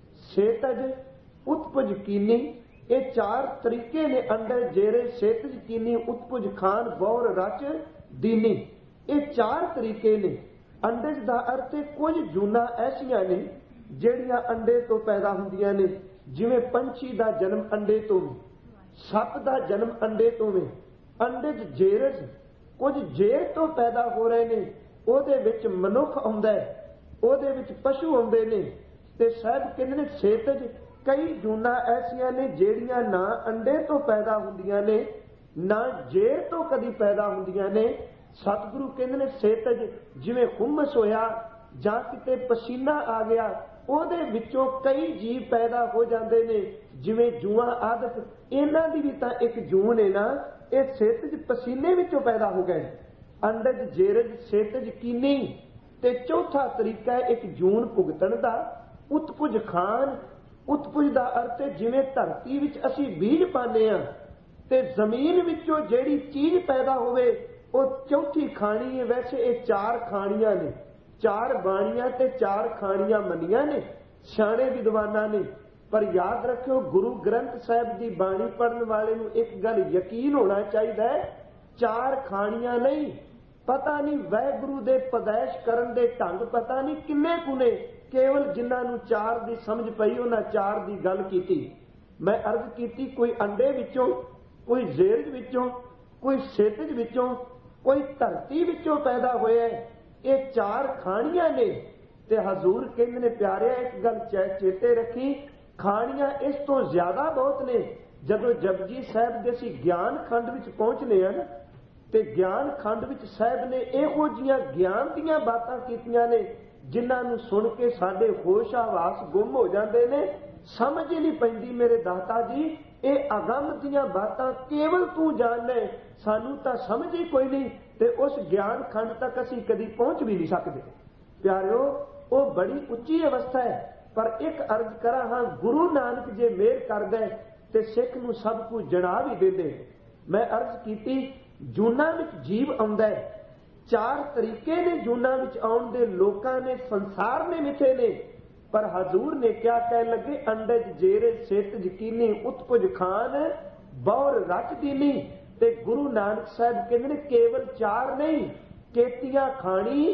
ਸੇਤਜ, ਉਤਪਜ ਕੀਨੀ। ਇਹ 4 ਤਰੀਕੇ ਨੇ। ਅੰਡਜ, ਜੇਰਜ, ਸੇਤਜ, ਕੀਨੀ, ਉਤਪਜ, ਖਾਨ, ਬੌਰ, ਰਚ, ਦੀਨੀ। ਇਹ 4 ਤਰੀਕੇ ਨੇ। ਅੰਡਜ ਦਾ ਅਰਥ ਹੈ ਕੁਝ ਜੂਨਾਂ ਐਸੀਆਂ ਨੇ ਜਿਹੜੀਆਂ ਅੰਡੇ ਤੋਂ ਪੈਦਾ ਹੁੰਦੀਆਂ ਨੇ, ਜਿਵੇਂ ਪੰਛੀ ਦਾ ਜਨਮ ਅੰਡੇ ਤੋਂ, ਸੱਪ ਦਾ ਜਨਮ ਅੰਡੇ ਤੋਂ ਵੇ। ਅੰਡਜ, ਜੇਰਜ ਕੁਝ ਜੇਰ ਤੋਂ ਪੈਦਾ ਹੋ ਰਹੇ ਨੇ, ਉਹਦੇ ਵਿੱਚ ਮਨੁੱਖ ਆਉਂਦਾ ਹੈ, ਉਹਦੇ ਵਿੱਚ ਪਸ਼ੂ ਆਉਂਦੇ ਨੇ। ਤੇ ਸਾਹਿਬ ਕਹਿੰਦੇ ਨੇ ਸੇਤਜ, ਕਈ ਜੂਨਾਂ ਐਸੀਆਂ ਨੇ ਜਿਹੜੀਆਂ ਨਾ ਅੰਡੇ ਤੋਂ ਪੈਦਾ ਹੁੰਦੀਆਂ ਨੇ, ਨਾ ਜੇਰ ਤੋਂ ਕਦੀ ਪੈਦਾ ਹੁੰਦੀਆਂ ਨੇ। ਸਤਿਗੁਰੂ ਕਹਿੰਦੇ ਨੇ ਸੇਤਜ, ਜਿਵੇਂ ਹੁਮਸ ਹੋਇਆ ਜਾਂ ਕਿਤੇ ਪਸੀਨਾ ਆ ਗਿਆ, ਉਹਦੇ ਵਿੱਚੋਂ ਕਈ ਜੀਵ ਪੈਦਾ ਹੋ ਜਾਂਦੇ ਨੇ, ਜਿਵੇਂ ਜੂਆਂ ਆਦਿਕ। ਇਹਨਾਂ ਦੀ ਵੀ ਤਾਂ ਇੱਕ ਜੂਨ ਹੈ ਨਾ, ਇਹ ਸੇਤਜ ਪਸੀਨੇ ਵਿੱਚੋਂ ਪੈਦਾ ਹੋ ਗਏ। ਅੰਡਜ, ਜੇਰਜ, ਸੇਤਜ, ਕੀਨੀ। ਤੇ ਚੌਥਾ ਤਰੀਕਾ ਹੈ ਇੱਕ ਜੂਨ ਭੁਗਤਣ ਦਾ, ਉਤਪੁਜ ਖਾਨ। ਉਤਪੁਜ ਦਾ ਅਰਥ ਹੈ ਜਿਵੇਂ ਧਰਤੀ ਵਿੱਚ ਅਸੀਂ ਬੀਜ ਪਾਉਂਦੇ ਆ, ਤੇ ਜ਼ਮੀਨ ਵਿੱਚੋਂ ਜਿਹੜੀ ਚੀਜ਼ ਪੈਦਾ ਹੋਵੇ ਉਹ ਚੌਥੀ ਖਾਣੀ ਹੈ। ਵੈਸੇ ਇਹ 4 ਖਾਣੀਆਂ ਨੇ, 4 ਬਾਣੀਆਂ ਤੇ 4 ਖਾਣੀਆਂ ਮੰਨੀਆਂ ਨੇ ਸਿਆਣੇ ਵਿਦਵਾਨਾਂ ਨੇ। ਪਰ ਯਾਦ ਰੱਖਿਓ, ਗੁਰੂ ਗ੍ਰੰਥ ਸਾਹਿਬ ਦੀ ਬਾਣੀ ਪੜ੍ਹਨ ਵਾਲੇ ਨੂੰ ਇੱਕ ਗੱਲ ਯਕੀਨ ਹੋਣਾ ਚਾਹੀਦਾ ਹੈ, 4 ਖਾਣੀਆਂ ਨਹੀਂ। ਪਤਾ ਨਹੀਂ ਵਾਹਿਗੁਰੂ ਦੇ ਪਦੈਸ਼ ਕਰਨ ਦੇ ਢੰਗ ਪਤਾ ਨਹੀਂ ਕਿੰਨੇ ਕੁਨੇ, ਕੇਵਲ ਜਿਨ੍ਹਾਂ ਨੂੰ 4 ਦੀ ਸਮਝ ਪਈ ਉਹਨਾਂ 4 ਦੀ ਗੱਲ ਕੀਤੀ। ਮੈਂ ਅਰਜ਼ ਕੀਤੀ, ਕੋਈ ਅੰਡੇ ਵਿੱਚੋਂ, ਕੋਈ ਜ਼ੇਰਜ ਵਿੱਚੋਂ, ਕੋਈ ਸੇਤਜ ਵਿੱਚੋਂ, ਕੋਈ ਧਰਤੀ ਵਿੱਚੋਂ ਪੈਦਾ ਹੋਇਆ। ਇਹ 4 ਖਾਣੀਆਂ ਨੇ। ਤੇ ਹਜ਼ੂਰ ਕਹਿੰਦੇ ਨੇ ਪਿਆਰਿਆ, ਇੱਕ ਗੱਲ ਚੇਤੇ ਰੱਖੀ, ਖਾਣੀਆਂ ਇਸ ਤੋਂ ਜ਼ਿਆਦਾ ਬਹੁਤ ਨੇ। ਜਦੋਂ ਜਪਜੀ ਸਾਹਿਬ ਦੇ ਅਸੀਂ ਗਿਆਨ ਖੰਡ ਵਿੱਚ ਪਹੁੰਚਨੇ ਆ ਨਾ, ਤੇ ਗਿਆਨ ਖੰਡ ਵਿੱਚ ਸਾਹਿਬ ਨੇ ਇਹੋ ਜੀਆਂ ਗਿਆਨ ਦੀਆਂ ਬਾਤਾਂ ਕੀਤੀਆਂ ਨੇ ਜਿਨ੍ਹਾਂ ਨੂੰ ਸੁਣ ਕੇ ਸਾਡੇ ਹੋਸ਼ ਆਵਾਸ ਗੁੰਮ ਹੋ ਜਾਂਦੇ ਨੇ। ਸਮਝ ਹੀ ਨਹੀਂ ਪੈਂਦੀ ਮੇਰੇ ਦਾਤਾ ਜੀ, ਇਹ ਅਗੰਮ ਦੀਆਂ ਬਾਤਾਂ ਕੇਵਲ ਤੂੰ ਜਾਣਦਾ, ਸਾਨੂੰ ਤਾਂ ਸਮਝ ਹੀ ਕੋਈ ਨਹੀਂ। ਤੇ ਉਸ ਗਿਆਨ ਖੰਡ ਤੱਕ ਅਸੀਂ ਕਦੀ ਪਹੁੰਚ ਵੀ ਨਹੀਂ ਸਕਦੇ। ਪਿਆਰਿਓ, ਉਹ ਬੜੀ ਉੱਚੀ ਅਵਸਥਾ ਹੈ। ਪਰ ਇੱਕ ਅਰਜ਼ ਕਰਾਂ, ਹਾਂ, ਗੁਰੂ ਨਾਨਕ ਜੇ ਮਿਹਰ ਕਰਦਾ ਤੇ ਸਿੱਖ ਨੂੰ ਸਭ ਕੁਝ ਜਣਾ ਵੀ ਦਿੰਦੇ। ਮੈਂ ਅਰਜ਼ ਕੀਤੀ, ਜੂਨਾਂ ਵਿੱਚ ਜੀਵ ਆਉਂਦਾ ਹੈ, 4 ਤਰੀਕੇ ਨੇ ਜੂਨਾਂ ਵਿੱਚ ਆਉਣ ਦੇ। ਲੋਕਾਂ ਨੇ, ਸੰਸਾਰ ਨੇ ਮਿੱਥੇ ਨੇ, ਪਰ ਹਜ਼ੂਰ ਨੇ ਕਿਆ ਕਹਿਣ ਲੱਗੇ, ਅੰਡਜ, ਜੇਰਜ, ਸੇਤਜ, ਕੀਨੀ, ਉਤਪੁਜ, ਖਾਨ, ਬੌਰ, ਰਚ, ਦੀਨੀ। ਤੇ ਗੁਰੂ ਨਾਨਕ ਸਾਹਿਬ ਕਹਿੰਦੇ ਨੇ ਕੇਵਲ 4 ਨਹੀਂ, ਕੇਤੀਆਂ ਖਾਣੀ,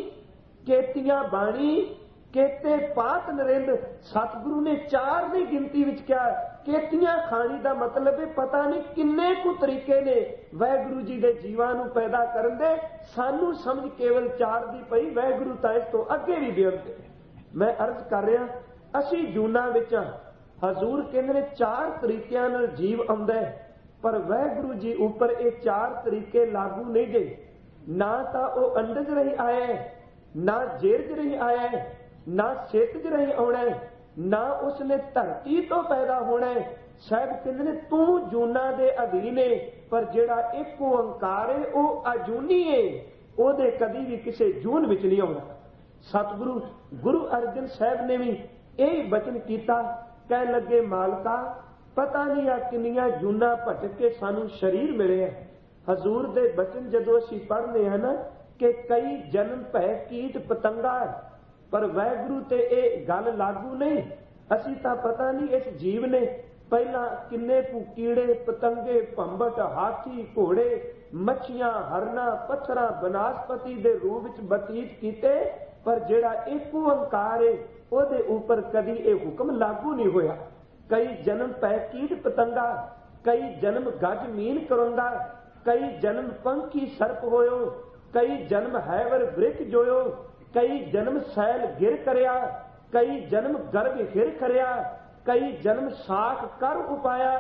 ਕੇਤੀਆਂ ਬਾਣੀ, ਕੇਤੇ ਪਾਤ ਨਰਿੰਦ। ਸਤਿਗੁਰੂ ਨੇ 4 ਦੀ ਗਿਣਤੀ ਵਿੱਚ ਕਿਹਾ। ਕੇਤੀਆਂ ਖਾਣੀ ਦਾ ਮਤਲਬ ਹੈ ਪਤਾ ਨਹੀਂ ਕਿੰਨੇ ਕੁ ਤਰੀਕੇ ਨੇ ਵਾਹਿਗੁਰੂ ਜੀ ਦੇ ਜੀਵਾਂ ਨੂੰ ਪੈਦਾ ਕਰਨ ਦੇ। ਸਾਨੂੰ ਸਮਝ ਕੇਵਲ 4 ਦੀ ਪਈ, ਵਾਹਿਗੁਰੂ ਤਾਂ ਇਸ ਤੋਂ ਅੱਗੇ ਵੀ ਬੇਅੰਤ। ਮੈਂ ਅਰਜ਼ ਕਰ ਰਿਹਾ, ਅਸੀਂ ਜੂਨਾਂ ਵਿੱਚ ਹਜ਼ੂਰ ਕਹਿੰਦੇ ਨੇ 4 ਤਰੀਕਿਆਂ ਨਾਲ ਜੀਵ ਆਉਂਦਾ ਹੈ, ਪਰ ਵਾਹਿਗੁਰੂ ਜੀ ਉੱਪਰ ਇਹ 4 ਤਰੀਕੇ ਲਾਗੂ ਨਹੀਂ ਗਏ। ਨਾ ਤਾਂ ਉਹ ਅੰਡਜ ਰਹੀ ਆਇਆ ਹੈ, ਨਾ ਜੇਰਜ ਰਹੀ ਆਇਆ ਹੈ, ਨਾ ਸੇਤਜ ਰਹੀ ਆਉਣਾ ਹੈ, ਨਾ ਉਸਨੇ ਧਰਤੀ ਤੋਂ ਪੈਦਾ ਹੋਣਾ ਹੈ। ਸਾਹਿਬ ਕਹਿੰਦੇ ਨੇ ਤੂੰ ਜੂਨਾਂ ਦੇ ਅਧੀਨ ਹੈ, ਪਰ ਜਿਹੜਾ ਇੱਕ ਓੰਕਾਰ ਹੈ ਉਹ ਅਜੂਨੀ ਹੈ, ਉਹਦੇ ਕਦੀ ਵੀ ਕਿਸੇ ਜੂਨ ਵਿੱਚ ਨਹੀਂ ਆਉਣਾ। ਸਤਿਗੁਰੂ ਗੁਰੂ ਅਰਜਨ ਸਾਹਿਬ ਨੇ ਵੀ ਇਹ ਬਚਨ ਕੀਤਾ, ਕਹਿਣ ਲੱਗੇ ਮਾਲਕਾ, ਪਤਾ ਨਹੀਂ ਆ ਕਿੰਨੀਆਂ ਜੂਨਾਂ ਭਟਕ ਕੇ ਸਾਨੂੰ ਸਰੀਰ ਮਿਲਿਆ। ਹਜ਼ੂਰ ਦੇ ਬਚਨ ਜਦੋਂ ਅਸੀਂ ਪੜ੍ਹਦੇ ਹਾਂ ਨਾ ਕਿ ਕਈ ਜਨਮ ਭੈ ਕੀਟ ਪਤੰਗਾ, ਪਰ ਵਾਹਿਗੁਰੂ ਤੇ ਇਹ ਗੱਲ ਲਾਗੂ ਨਹੀਂ। ਅਸੀਂ ਤਾਂ ਪਤਾ ਨਹੀਂ ਇਸ ਜੀਵ ਨੇ ਪਹਿਲਾਂ ਕਿੰਨੇ ਕੁ ਕੀੜੇ ਪਤੰਗੇ ਭੰਬਟ ਹਾਥੀ ਘੋੜੇ ਮੱਛੀਆਂ ਹਰਨਾ ਪੱਥਰਾਂ ਬਨਾਸਪਤੀ ਦੇ ਰੂਪ ਵਿੱਚ ਬਤੀਤ ਕੀਤੇ, ਪਰ ਜਿਹੜਾ ਇੱਕ ਓੰਕਾਰ ਹੈ ਉਹਦੇ ਉੱਪਰ ਕਦੀ ਇਹ ਹੁਕਮ ਲਾਗੂ ਨਹੀਂ ਹੋਇਆ। ਕਈ ਜਨਮ ਪੈ ਕੀਟ ਪਤੰਗਾ, ਕਈ ਜਨਮ ਗੱਜ ਮੀਨ ਕਰੋਂਦਾ, ਕਈ ਜਨਮ ਪੰਖੀ ਸਰਪ ਹੋਇਓ, ਕਈ ਜਨਮ ਹੈਵਰ ਬ੍ਰਿਖ ਜੋਇਓ, ਕਈ ਜਨਮ ਸੈਲ ਗਿਰ ਕਰਿਆ, ਕਈ ਜਨਮ ਗਰਭ ਹਿਰ ਕਰਿਆ, ਕਈ ਜਨਮ ਸਾਖ ਕਰ ਉਪਾਇਆ,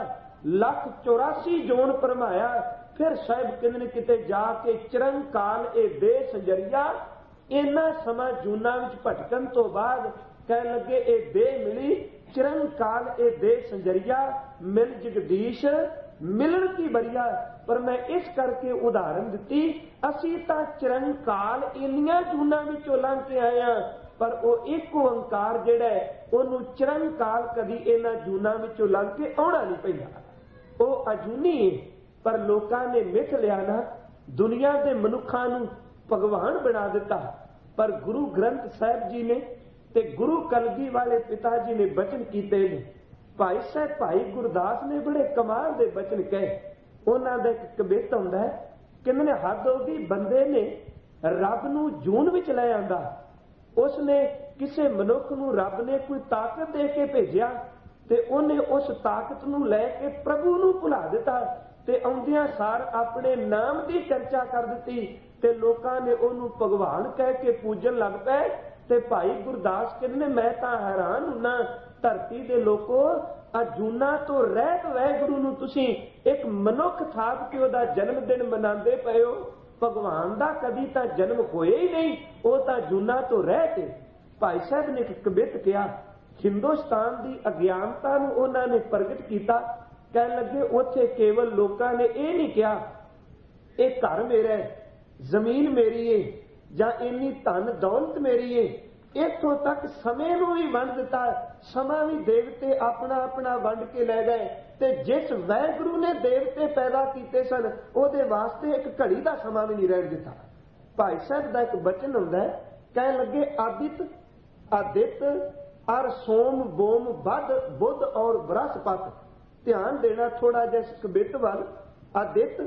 184 ਜੋਨ ਪਰਮਾਇਆ। ਫਿਰ ਸਾਹਿਬ ਕਹਿੰਦੇ ਨੇ ਕਿਤੇ ਜਾ ਕੇ ਚਿਰੰਕਾਲ ਇਹ ਦੇਹ ਸੰਜਰੀਆ, ਇਹਨਾਂ ਸਮਾਂ ਜੂਨਾਂ ਵਿੱਚ ਭਟਕਣ ਤੋਂ ਬਾਅਦ ਕਹਿਣ ਲੱਗੇ ਇਹ ਦੇਹ ਮਿਲੀ, ਚਿਰੰਕਾਲ ਇਹ ਦੇਹ ਸੰਜਰੀਆ, ਮਿਲ ਜਗਦੀਸ਼ ਮਿਲਣ ਕੀ ਬਰੀਆ। ਪਰ ਮੈਂ ਇਸ ਕਰਕੇ ਉਦਾਹਰਨ ਦਿੱਤੀ, ਅਸੀਂ ਤਾਂ ਚਿਰੰਕਾਲ ਇੰਨੀਆਂ ਜੂਨਾਂ ਵਿੱਚੋਂ ਲੰਘ ਕੇ ਆਏ ਹਾਂ, ਪਰ ਉਹ ਇੱਕ ਓੰਕਾਰ ਜਿਹੜਾ ਉਹਨੂੰ ਚਿਰੰਕਾਲ ਕਦੀ ਇਹਨਾਂ ਜੂਨਾਂ ਵਿੱਚੋਂ ਲੰਘ ਕੇ ਆਉਣਾ ਨਹੀਂ ਪੈਂਦਾ। ਉਹ ਅਜੂਨੀ ਹੈ, ਪਰ ਲੋਕਾਂ ਨੇ ਮਿੱਥ ਲਿਆ ਨਾ, ਦੁਨੀਆ ਦੇ ਮਨੁੱਖਾਂ ਨੂੰ ਭਗਵਾਨ ਬਣਾ ਦਿੱਤਾ। ਪਰ ਗੁਰੂ ਗ੍ਰੰਥ ਸਾਹਿਬ ਜੀ ਨੇ ਤੇ ਗੁਰੂ ਕਲਗੀ ਵਾਲੇ ਪਿਤਾ ਜੀ ਨੇ ਬਚਨ ਕੀਤੇ ਨੇ। ਭਾਈ ਸਾਹਿਬ ਭਾਈ ਗੁਰਦਾਸ ਨੇ ਬੜੇ ਕਮਾਲ ਦੇ ਬਚਨ ਕਹੇ। ਉਹਨਾਂ ਦਾ ਇੱਕ ਕਵਿਤਾ ਹੁੰਦਾ ਹੈ, ਕਹਿੰਦੇ ਨੇ ਹੱਦ ਹੋ ਗਈ ਬੰਦੇ ਨੇ ਰੱਬ ਨੂੰ ਜੂਨ ਵਿੱਚ ਲੈ ਆਂਦਾ। ਉਸਨੇ ਕਿਸੇ ਮਨੁੱਖ ਨੂੰ ਰੱਬ ਨੇ ਕੋਈ ਤਾਕਤ ਦੇ ਕੇ ਭੇਜਿਆ ਤੇ ਉਹਨੇ ਉਸ ਤਾਕਤ ਨੂੰ ਲੈ ਕੇ ਪ੍ਰਭੂ ਨੂੰ ਭੁਲਾ ਦਿੱਤਾ ਤੇ ਆਉਂਦਿਆਂ ਸਾਰ ਆਪਣੇ ਨਾਮ ਦੀ ਚਰਚਾ ਕਰ ਦਿੱਤੀ ਤੇ ਲੋਕਾਂ ਨੇ ਉਹਨੂੰ ਭਗਵਾਨ ਕਹਿ ਕੇ ਪੂਜਣ ਲੱਗ ਪਏ। ਤੇ ਭਾਈ ਗੁਰਦਾਸ ਕਹਿੰਦੇ ਨੇ ਮੈਂ ਤਾਂ ਹੈਰਾਨ ਹੁੰਨਾ, ਧਰਤੀ ਦੇ ਲੋਕੋ ਅਜੂਨਾ ਤੋਂ ਰਹਿਤ ਵਾਹਿਗੁਰੂ ਨੂੰ ਤੁਸੀਂ ਇੱਕ ਮਨੁੱਖ ਥਾਪ ਕੇ ਉਹਦਾ ਜਨਮ ਦਿਨ ਮਨਾਉਂਦੇ ਪਏ ਹੋ। ਭਗਵਾਨ ਦਾ ਕਦੀ ਤਾਂ ਜਨਮ ਹੋਇਆ ਹੀ ਨਹੀਂ, ਉਹ ਤਾਂ ਜੂਨਾ ਤੋਂ ਰਹਿਤ। ਭਾਈ ਸਾਹਿਬ ਨੇ ਇੱਕ ਕਵਿਤ ਕਿਹਾ, ਹਿੰਦੁਸਤਾਨ ਦੀ ਅਗਿਆਨਤਾ ਨੂੰ ਉਹਨਾਂ ਨੇ ਪ੍ਰਗਟ ਕੀਤਾ। ਕਹਿਣ ਲੱਗੇ ਉੱਥੇ ਕੇਵਲ ਲੋਕਾਂ ਨੇ ਇਹ ਨਹੀਂ ਕਿਹਾ ਇਹ ਘਰ ਮੇਰਾ ਹੈ, ਜ਼ਮੀਨ ਮੇਰੀ ਹੈ ਜਾਂ ਇੰਨੀ ਧਨ ਦੌਲਤ ਮੇਰੀ ਹੈ, ਇੱਥੋਂ ਤੱਕ ਸਮੇਂ ਨੂੰ ਵੀ ਵੰਡ ਦਿੱਤਾ। ਸਮਾਂ ਵੀ ਦੇਵਤੇ ਆਪਣਾ ਆਪਣਾ ਵੰਡ ਕੇ ਲੈ ਗਏ ਤੇ ਜਿਸ ਵਾਹਿਗੁਰੂ ਨੇ ਦੇਵਤੇ ਪੈਦਾ ਕੀਤੇ ਸਨ ਉਹਦੇ ਵਾਸਤੇ ਇੱਕ ਘੜੀ ਦਾ ਸਮਾਂ ਵੀ ਨਹੀਂ ਰਹਿਣ ਦਿੱਤਾ। ਭਾਈ ਸਾਹਿਬ ਦਾ ਇੱਕ ਬਚਨ ਹੁੰਦਾ ਹੈ, ਕਹਿਣ ਲੱਗੇ ਆਦਿਤ ਆਦਿਤ ਅਰ ਸੋਮ ਬੋਮ ਬਦ ਬੁੱਧ ਔਰ ਬ੍ਰਹਸਪਤ। ਧਿਆਨ ਦੇਣਾ ਥੋੜਾ ਜਿਹਾ ਇਸ ਕਵਿਤ ਵੱਲ। ਆਦਿਤ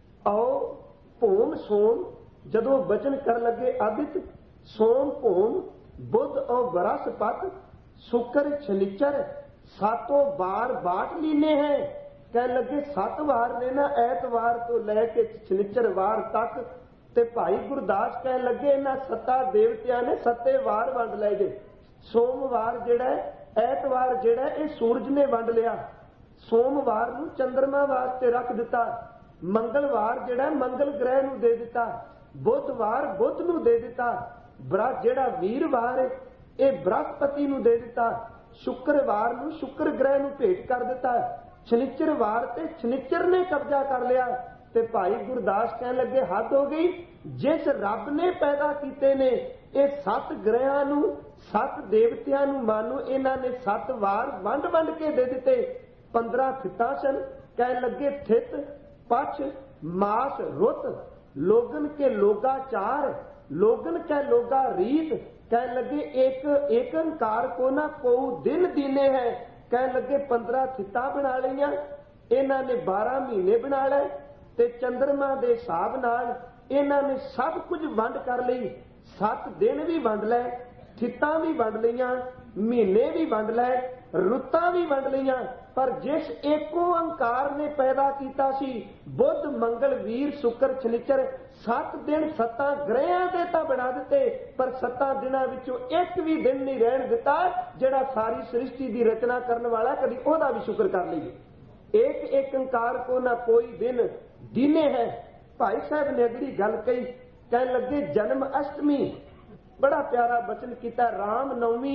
ਔ ਭੂਮ ਸੋਮ, ਜਦੋਂ ਬਚਨ ਕਰਨ ਲੱਗੇ ਆਦਿਤ ਸੋਮ ਭੂਮ ਬੁੱਧ ਔਰ ਬ੍ਰਹਸਪਤ शुक्र शनिचर सातों बार बांट लीने हैं। कहने लगे 7 वार लेना, ऐतवार तो लैके शनिचर वार तक। ते भाई गुरदास कहने लगे इन्हां 7 देवतियां ने 7 वार वंड ले गए। सोमवार जिहड़ा ऐतवार जिहड़ा ये सूरज ने वंड लिया, सोमवार नूं चंद्रमा वास्ते रख दिता, मंगलवार जिहड़ा मंगल ग्रह नूं दे दिता, बुधवार बुध नूं दे दिता, जिहड़ा वीरवार ਇਹ ਬ੍ਰਹਸਪਤੀ ਨੂੰ ਦੇ ਦਿੱਤਾ, ਸ਼ੁੱਕਰਵਾਰ ਨੂੰ ਸ਼ੁੱਕਰ ਗ੍ਰਹਿ ਨੂੰ ਭੇਟ ਕਰ ਦਿੱਤਾ, ਸ਼ਨੀਚਰਵਾਰ ਤੇ ਸ਼ਨੀਚਰ ਨੇ ਕਬਜ਼ਾ ਕਰ ਲਿਆ। ਤੇ ਭਾਈ ਗੁਰਦਾਸ ਕਹਿਣ ਲੱਗੇ ਹੱਦ ਹੋ ਗਈ, ਜਿਸ ਰੱਬ ਨੇ ਪੈਦਾ ਕੀਤੇ ਨੇ ਇਹ 7 ਗ੍ਰਹਿਆਂ ਨੂੰ 7 ਦੇਵਤਿਆਂ ਨੂੰ ਮਾਨੋ ਇਹਨਾਂ ਨੇ 7 ਵਾਰ ਵੰਡ ਵੰਡ ਕੇ ਦੇ ਦਿੱਤੇ। 15 ਥਿੱਤਾਂ ਸਨ। ਕਹਿਣ ਲੱਗੇ ਥਿੱਤ ਪਛ ਮਾਸ ਰੁੱਤ, ਲੋਗਨ ਕੇ ਲੋਗਾ ਚਾਰ, लोगन क्या लोगा रीत। कह लगे एक एकंकार को ना को दिन दीने है। कह लगे 15 थिता बना लिया, इन्हां ने 12 महीने बना ले ते चंद्रमा दे हिसाब नाल इन्हां ने सब कुछ वंड कर लई। 7 दिन भी वंड ले, थिता भी वंड लईयां, महीने भी वंड ले, रुत्तां भी वंड लईयां। पर जिस एको अंकार ने पैदा कीता सी बुध मंगल वीर शुक्र शनिचर 7 दिन 7 ग्रहां दे तां बना दिते, पर 7 दिनां विचों एक भी दिन नहीं रहन दिता जिहड़ा सारी सृष्टि दी रचना करन वाला कदी ओहदा भी शुक्र कर लईए। एक एक अंकार को ना कोई दिन दीने है। भाई साहब ने अगली गल कही, कहन लगे जन्म अष्टमी, बड़ा प्यारा बचन किया, राम नवमी,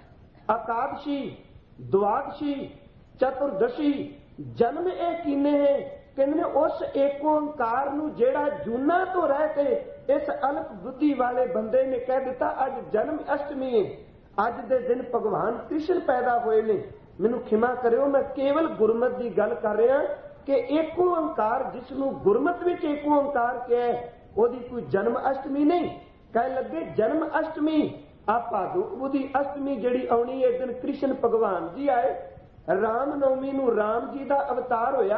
एकादशी, द्वादशी, चतुर्दशी जन्म ए कीने है। कहने उस एको ओंकार नूं जेड़ा जूना तो रह के इस अल्प बुद्धि वाले बंदे ने कह दिता अज जन्म अष्टमी है, अज दे दिन भगवान कृष्ण पैदा होए ने। मैनूं खिमा करियो, मैं केवल गुरमत की गल कर रहा कि एको ओंकार जिसनूं गुरमत विच एको ओंकार कहे ओदी कोई जन्म अष्टमी नहीं। कह लगे जन्म अष्टमी आ भादो दी अष्टमी जिहड़ी आउणी इस दिन कृष्ण भगवान जी आए राम नवमी नूं राम जी का अवतार होया,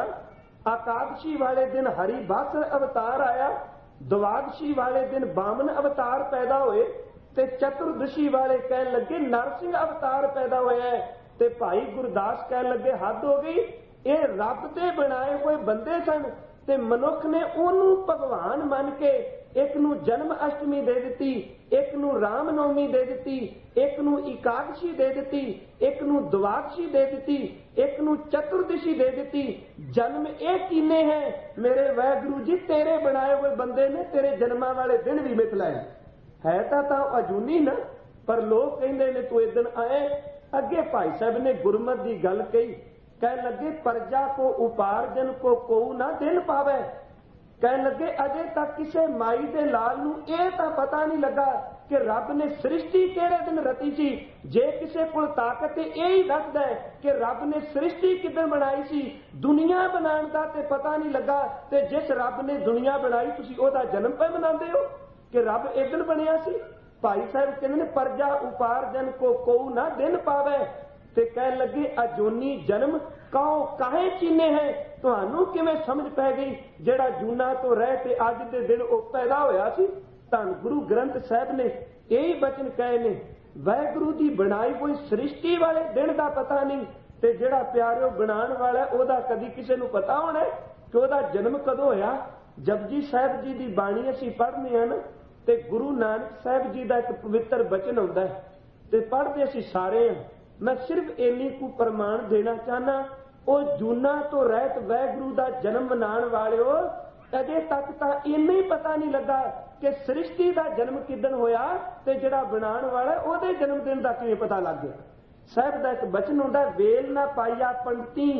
एकादशी वाले दिन हरिभाषण अवतार आया, द्वादशी वाले दिन बामन अवतार पैदा होए, ते चतुर्दशी वाले कह लगे नरसिंह अवतार पैदा होया है। ते भाई गुरदास कह लगे हद हो गई, ये रब दे बनाए हुए बंदे सन ते मनुख ने ओनू भगवान मन के एक नू जन्म अष्टमी दे दी, एक नू राम नवमी दे दी, एक नू एकादशी दे दी, एक नू द्वादशी दे दी, एक नू चतुर्दशी दे दी। जन्म एक कीने हैं मेरे वाहिगुरु जी, तेरे बनाए हुए बंदे ने तेरे जन्मा वाले दिन भी मिथ लाए है तां अजूनी ना, पर लोग कहते ने तू इस दिन आए। अगे भाई साहब ने गुरमत की गल कही, कह लगे प्रजा को उपार्जन को कोऊ ना दिन पावे। कह लगे अजे तक किसी माई दे लाल नूं इह तां पता नहीं लगा कि रब ने सृष्टि किहड़े दिन रची सी। जे किसी कोल ताकत यही दसदा है कि रब ने सृष्टि किदन बनाई सी, दुनिया बनाने का ते पता नहीं लगा, ते जिस रब ने दुनिया बनाई तुसीं ओहदा जन्म पे मनाते हो कि रब इस दिन बनिया सी। भाई साहब कहते ने प्रजा उपार्जन को कोऊ ना दिन पावे, ते कह लगे अजोनी जन्म कहो काहे चीने है। तुहानू किवें समझ पै गई जेड़ा जूना तो रह के अज दे दिन ओ पैदा होया सी। धन गुरु ग्रंथ साहब ने यही बचन कहे ने, वाहिगुरु दी बनाई कोई सृष्टि वाले दिन का पता नहीं, ते जेड़ा प्यारिओ बनाण वाला ओहदा कदी किसी नू पता होना है कि ओहदा जन्म कदों होया। जपजी साहब जी की बाणी असीं पढ़ने हैं ना, ते गुरु नानक साहब जी का एक पवित्र बचन आउंदा है, ते पढ़ते असीं सारे हैं। मैं सिर्फ इन्नी को प्रमाण देना चाहना, ओ जूना तो रहत वाहिगुरु का जन्म मनाण वालिओ अजे तक तां इन्ना ही पता नहीं लगा कि सृष्टि का जन्म किदन होया, ते जिहड़ा बनाण वाला ओहदे जन्म दिन का किवें पता लग गया। साहब का एक बचन हुंदा, वेल ना पाइया पंडिती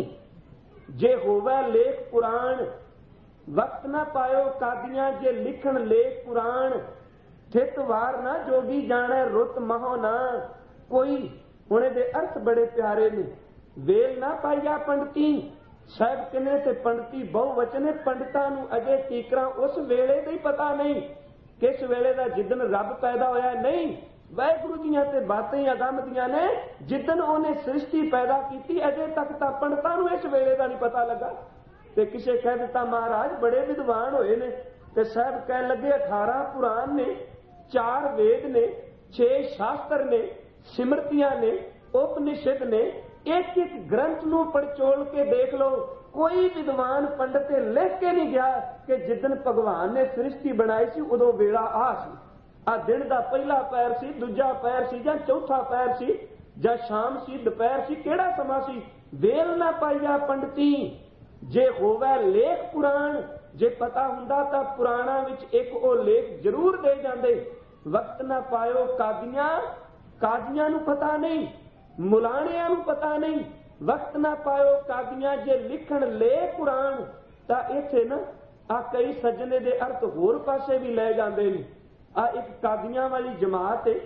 जे होवे लेख पुराण, वक्त ना पायो कादियां जे लिखण लेख पुराण, थित वार ना जोगी जाने रुत महो ना कोई। हुणे दे अर्थ बड़े प्यारे ने। वेल ना पाइया पंडिती, साहब कहने ते पंडिती बहुवचन है, पंडितां नूं अजे तीकरा उस वेले दा ही पता नहीं किस वेले दा जिदन रब पैदा होया नहीं। वाहिगुरु दियां ते बातें अगम दियां ने, जिदन उहने सृष्टि पैदा की अजे तक तां पंडितां नूं इस वेले दा नहीं पता लगा। ते किसे कह दिता महाराज बड़े विद्वान होए ने, ते साहब कह लगे 18 पुराण ने, 4 वेद ने, 6 शास्त्र ने, सिमरतियां ने, उपनिषद ने, एक एक ग्रंथ नूं पड़चोल के देख लो, कोई विद्वान पंडित लिख के नहीं गया कि जिदन भगवान ने सृष्टि बनाई सी उदों वेला आ सी, आ दिन का पहला पैर सी, दूजा पैर सी, जां चौथा पैर सी, जां शाम सी, दोपहर सी, केड़ा समा सी। वेल ना पाइया पंडिती जे होवे लेख पुराण, जे पता हुंदा तां पुराणा विच एक ओ लेख जरूर दे जांदे। वक्त ना पायो कादियां, कादियां नूं पता नहीं, मुलाणियां नूं पता नहीं। वक्त ना पायो कादियां जे लिखण ले पुराण, तां इत्थे ना आ कई सज्जने दे अर्थ होर पासे भी ले जांदे ने। आ एक कादियां वाली जमात है,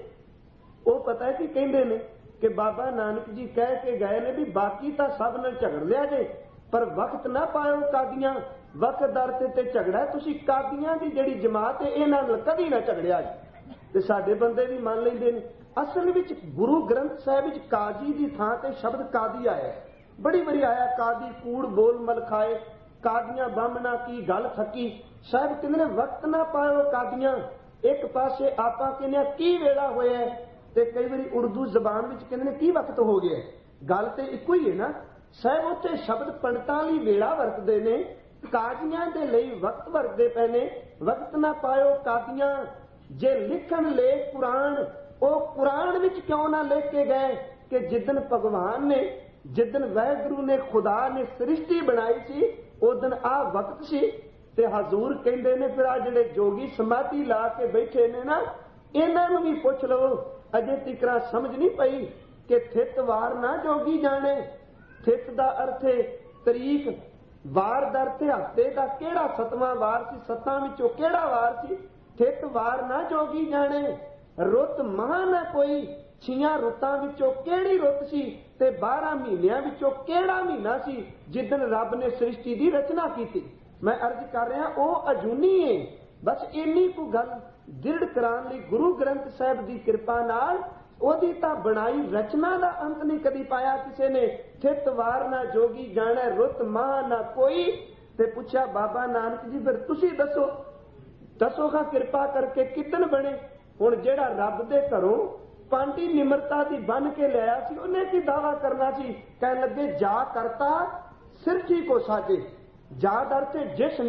वो पता है कि कहंदे ने कि बाबा नानक जी कह के गए ने भी बाकी तां सब नाल झगड़ लिया जे, पर वक्त ना पायो कादियां, वक्त दर ते झगड़ा तुसीं कादियां दी जिहड़ी जमात है इन्हां नाल कदी ना झगड़िया जी। ते साडे बंदे भी मान लैंदे ने। असल विच गुरु ग्रंथ साहिब विच काजी दी थां ते शब्द कादी आया है, बड़ी बड़ी आया, कादी कूड़ बोल मल खाए, कादियां बामना की गल थकी। साहिब कहंदे ने वक्त ना पायो कादियां, एक पासे आपां कहने की वेला होया है, ते कई बारी उर्दू जबान विच कहंदे ने की वक्त हो गया, गल ते इक्को ही है ना। साहिब उत्थे शब्द पंडितां लई वेला वरतदे ने, कादियां दे लई वक्त वरतदे पए ने। वक्त ना पायो कादियां जे लिखण ले पुराण, ओ कुरान विच क्यों ना लिख के गए कि जिदन भगवान ने, जिदन वाहिगुरु ने, खुदा ने सृष्टि बनाई सी उदन आ वक्त सी। ते हजूर कहंदे ने फिर आ जिहड़े जोगी समाधि ला के बैठे ने ना, इन्हां नूं भी पुछ लो, अजे तिकरा समझ नहीं पई कि थित वार ना जोगी जाने। थित दा अर्थ है तरीक, वार दा अर्थ है हफ्ते दा केड़ा 7वां वार सी, 7 विचों केड़ा वार सी। थित वार ना जोगी जाने, रुत महा ना कोई, 6 रुतां विचों केड़ी रुत सी, ते 12 महीनियां विचों केड़ा महीना सी जिदन रब ने सृष्टि दी रचना की। मैं अर्ज कर रहा ओ अजूनी है। बस इन्नी को गल दृढ़ कराने लई गुरु ग्रंथ साहिब की कृपा नाल ਉਹਦੀ ਤਾਂ ਬਣਾਈ ਰਚਨਾ ਦਾ ਅੰਤ ਨਹੀਂ ਕਦੀ ਪਾਇਆ ਕਿਸੇ ਨੇ। ਥਿਤ ਵਾਰ ਨਾ ਜੋਗੀ ਜਾਣੈ ਰੁੱਤ ਮਾਹ ਨਾ ਕੋਈ। ਤੇ ਪੁੱਛਿਆ ਬਾਬਾ ਨਾਨਕ ਜੀ ਫਿਰ ਤੁਸੀਂ ਦੱਸੋ ਹਾਂ ਕਿਰਪਾ ਕਰਕੇ ਕਿੱਦਣ ਬਣੇ। ਹੁਣ ਜਿਹੜਾ ਰੱਬ ਦੇ ਘਰੋਂ ਪਾਂਡੀ ਨਿਮਰਤਾ ਦੀ ਬੰਨ ਕੇ ਲਿਆਇਆ ਸੀ ਉਹਨੇ ਕੀ ਦਾਵਾ ਕਰਨਾ ਸੀ। ਕਹਿਣ ਲੱਗੇ ਜਾ ਕਰਤਾ ਸਿਰਜੀ ਕੋ ਸਾਜੇ। ਜਾ ਦਰ ਤੇ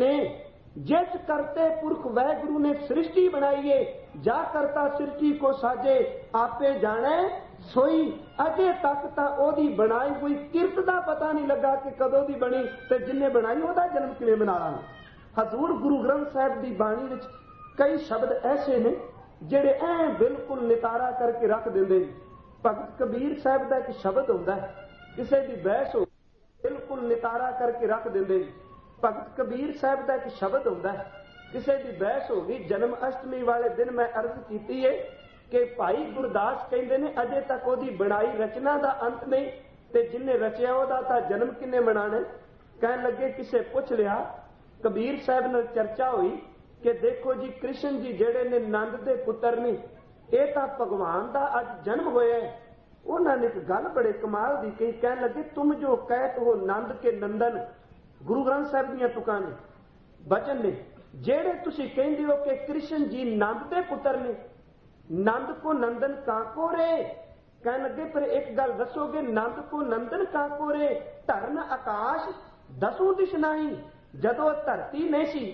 ਜਿਸ करते पुरख वाहिगुरु ने सृष्टि बनाई है। जा करता सृष्टि को साजे आपे जाने सोई। अजे तक तां ओदी बनाई हुई किरत दा पता नहीं लगा कि कदों दी बनी ते जिन्ने बनाई ओदा जन्म किवें मना लां। हजूर गुरु ग्रंथ साहिब दी बाणी विच कई शब्द ऐसे ने जिहड़े ऐ बिल्कुल नितारा करके रख दिंदे। भगत कबीर साहिब दा एक शब्द हुंदा है किसे दी बहस हो बिल्कुल नितारा करके रख दिंदे। भगत कबीर साहब का एक शब्द होता है किसी की बहस हो गई जन्म अष्टमी वाले दिन मैं अर्ज की है कि भाई गुरदास कहते ने अजे तक ओदी बनाई रचना का अंत नहीं ते जिन्हें रचिया ओदा तां जन्म किन्ने मनाने। कहन लगे किसे पूछ लिया कबीर साहब नाल चर्चा हुई कि देखो जी कृष्ण जी जेड़े ने नंद दे पुत्र ने ये तां भगवान का अज जन्म होया है। उन्होंने एक गल बड़े कमाल की कही। कहन लगे तुम जो कहते हो नंद के नंदन गुरु ग्रंथ साहिब दीयां तुकां ने बचन ने जेड़े तुसीं कहंदे हो कि कृष्ण जी नंद दे पुत्र ने नंद को नंदन काको रे। कहन लगे पर एक गल दसोगे नंद को नंदन काको रे। धरन आकाश दसों दिश नहीं जदों धरती नहीं सी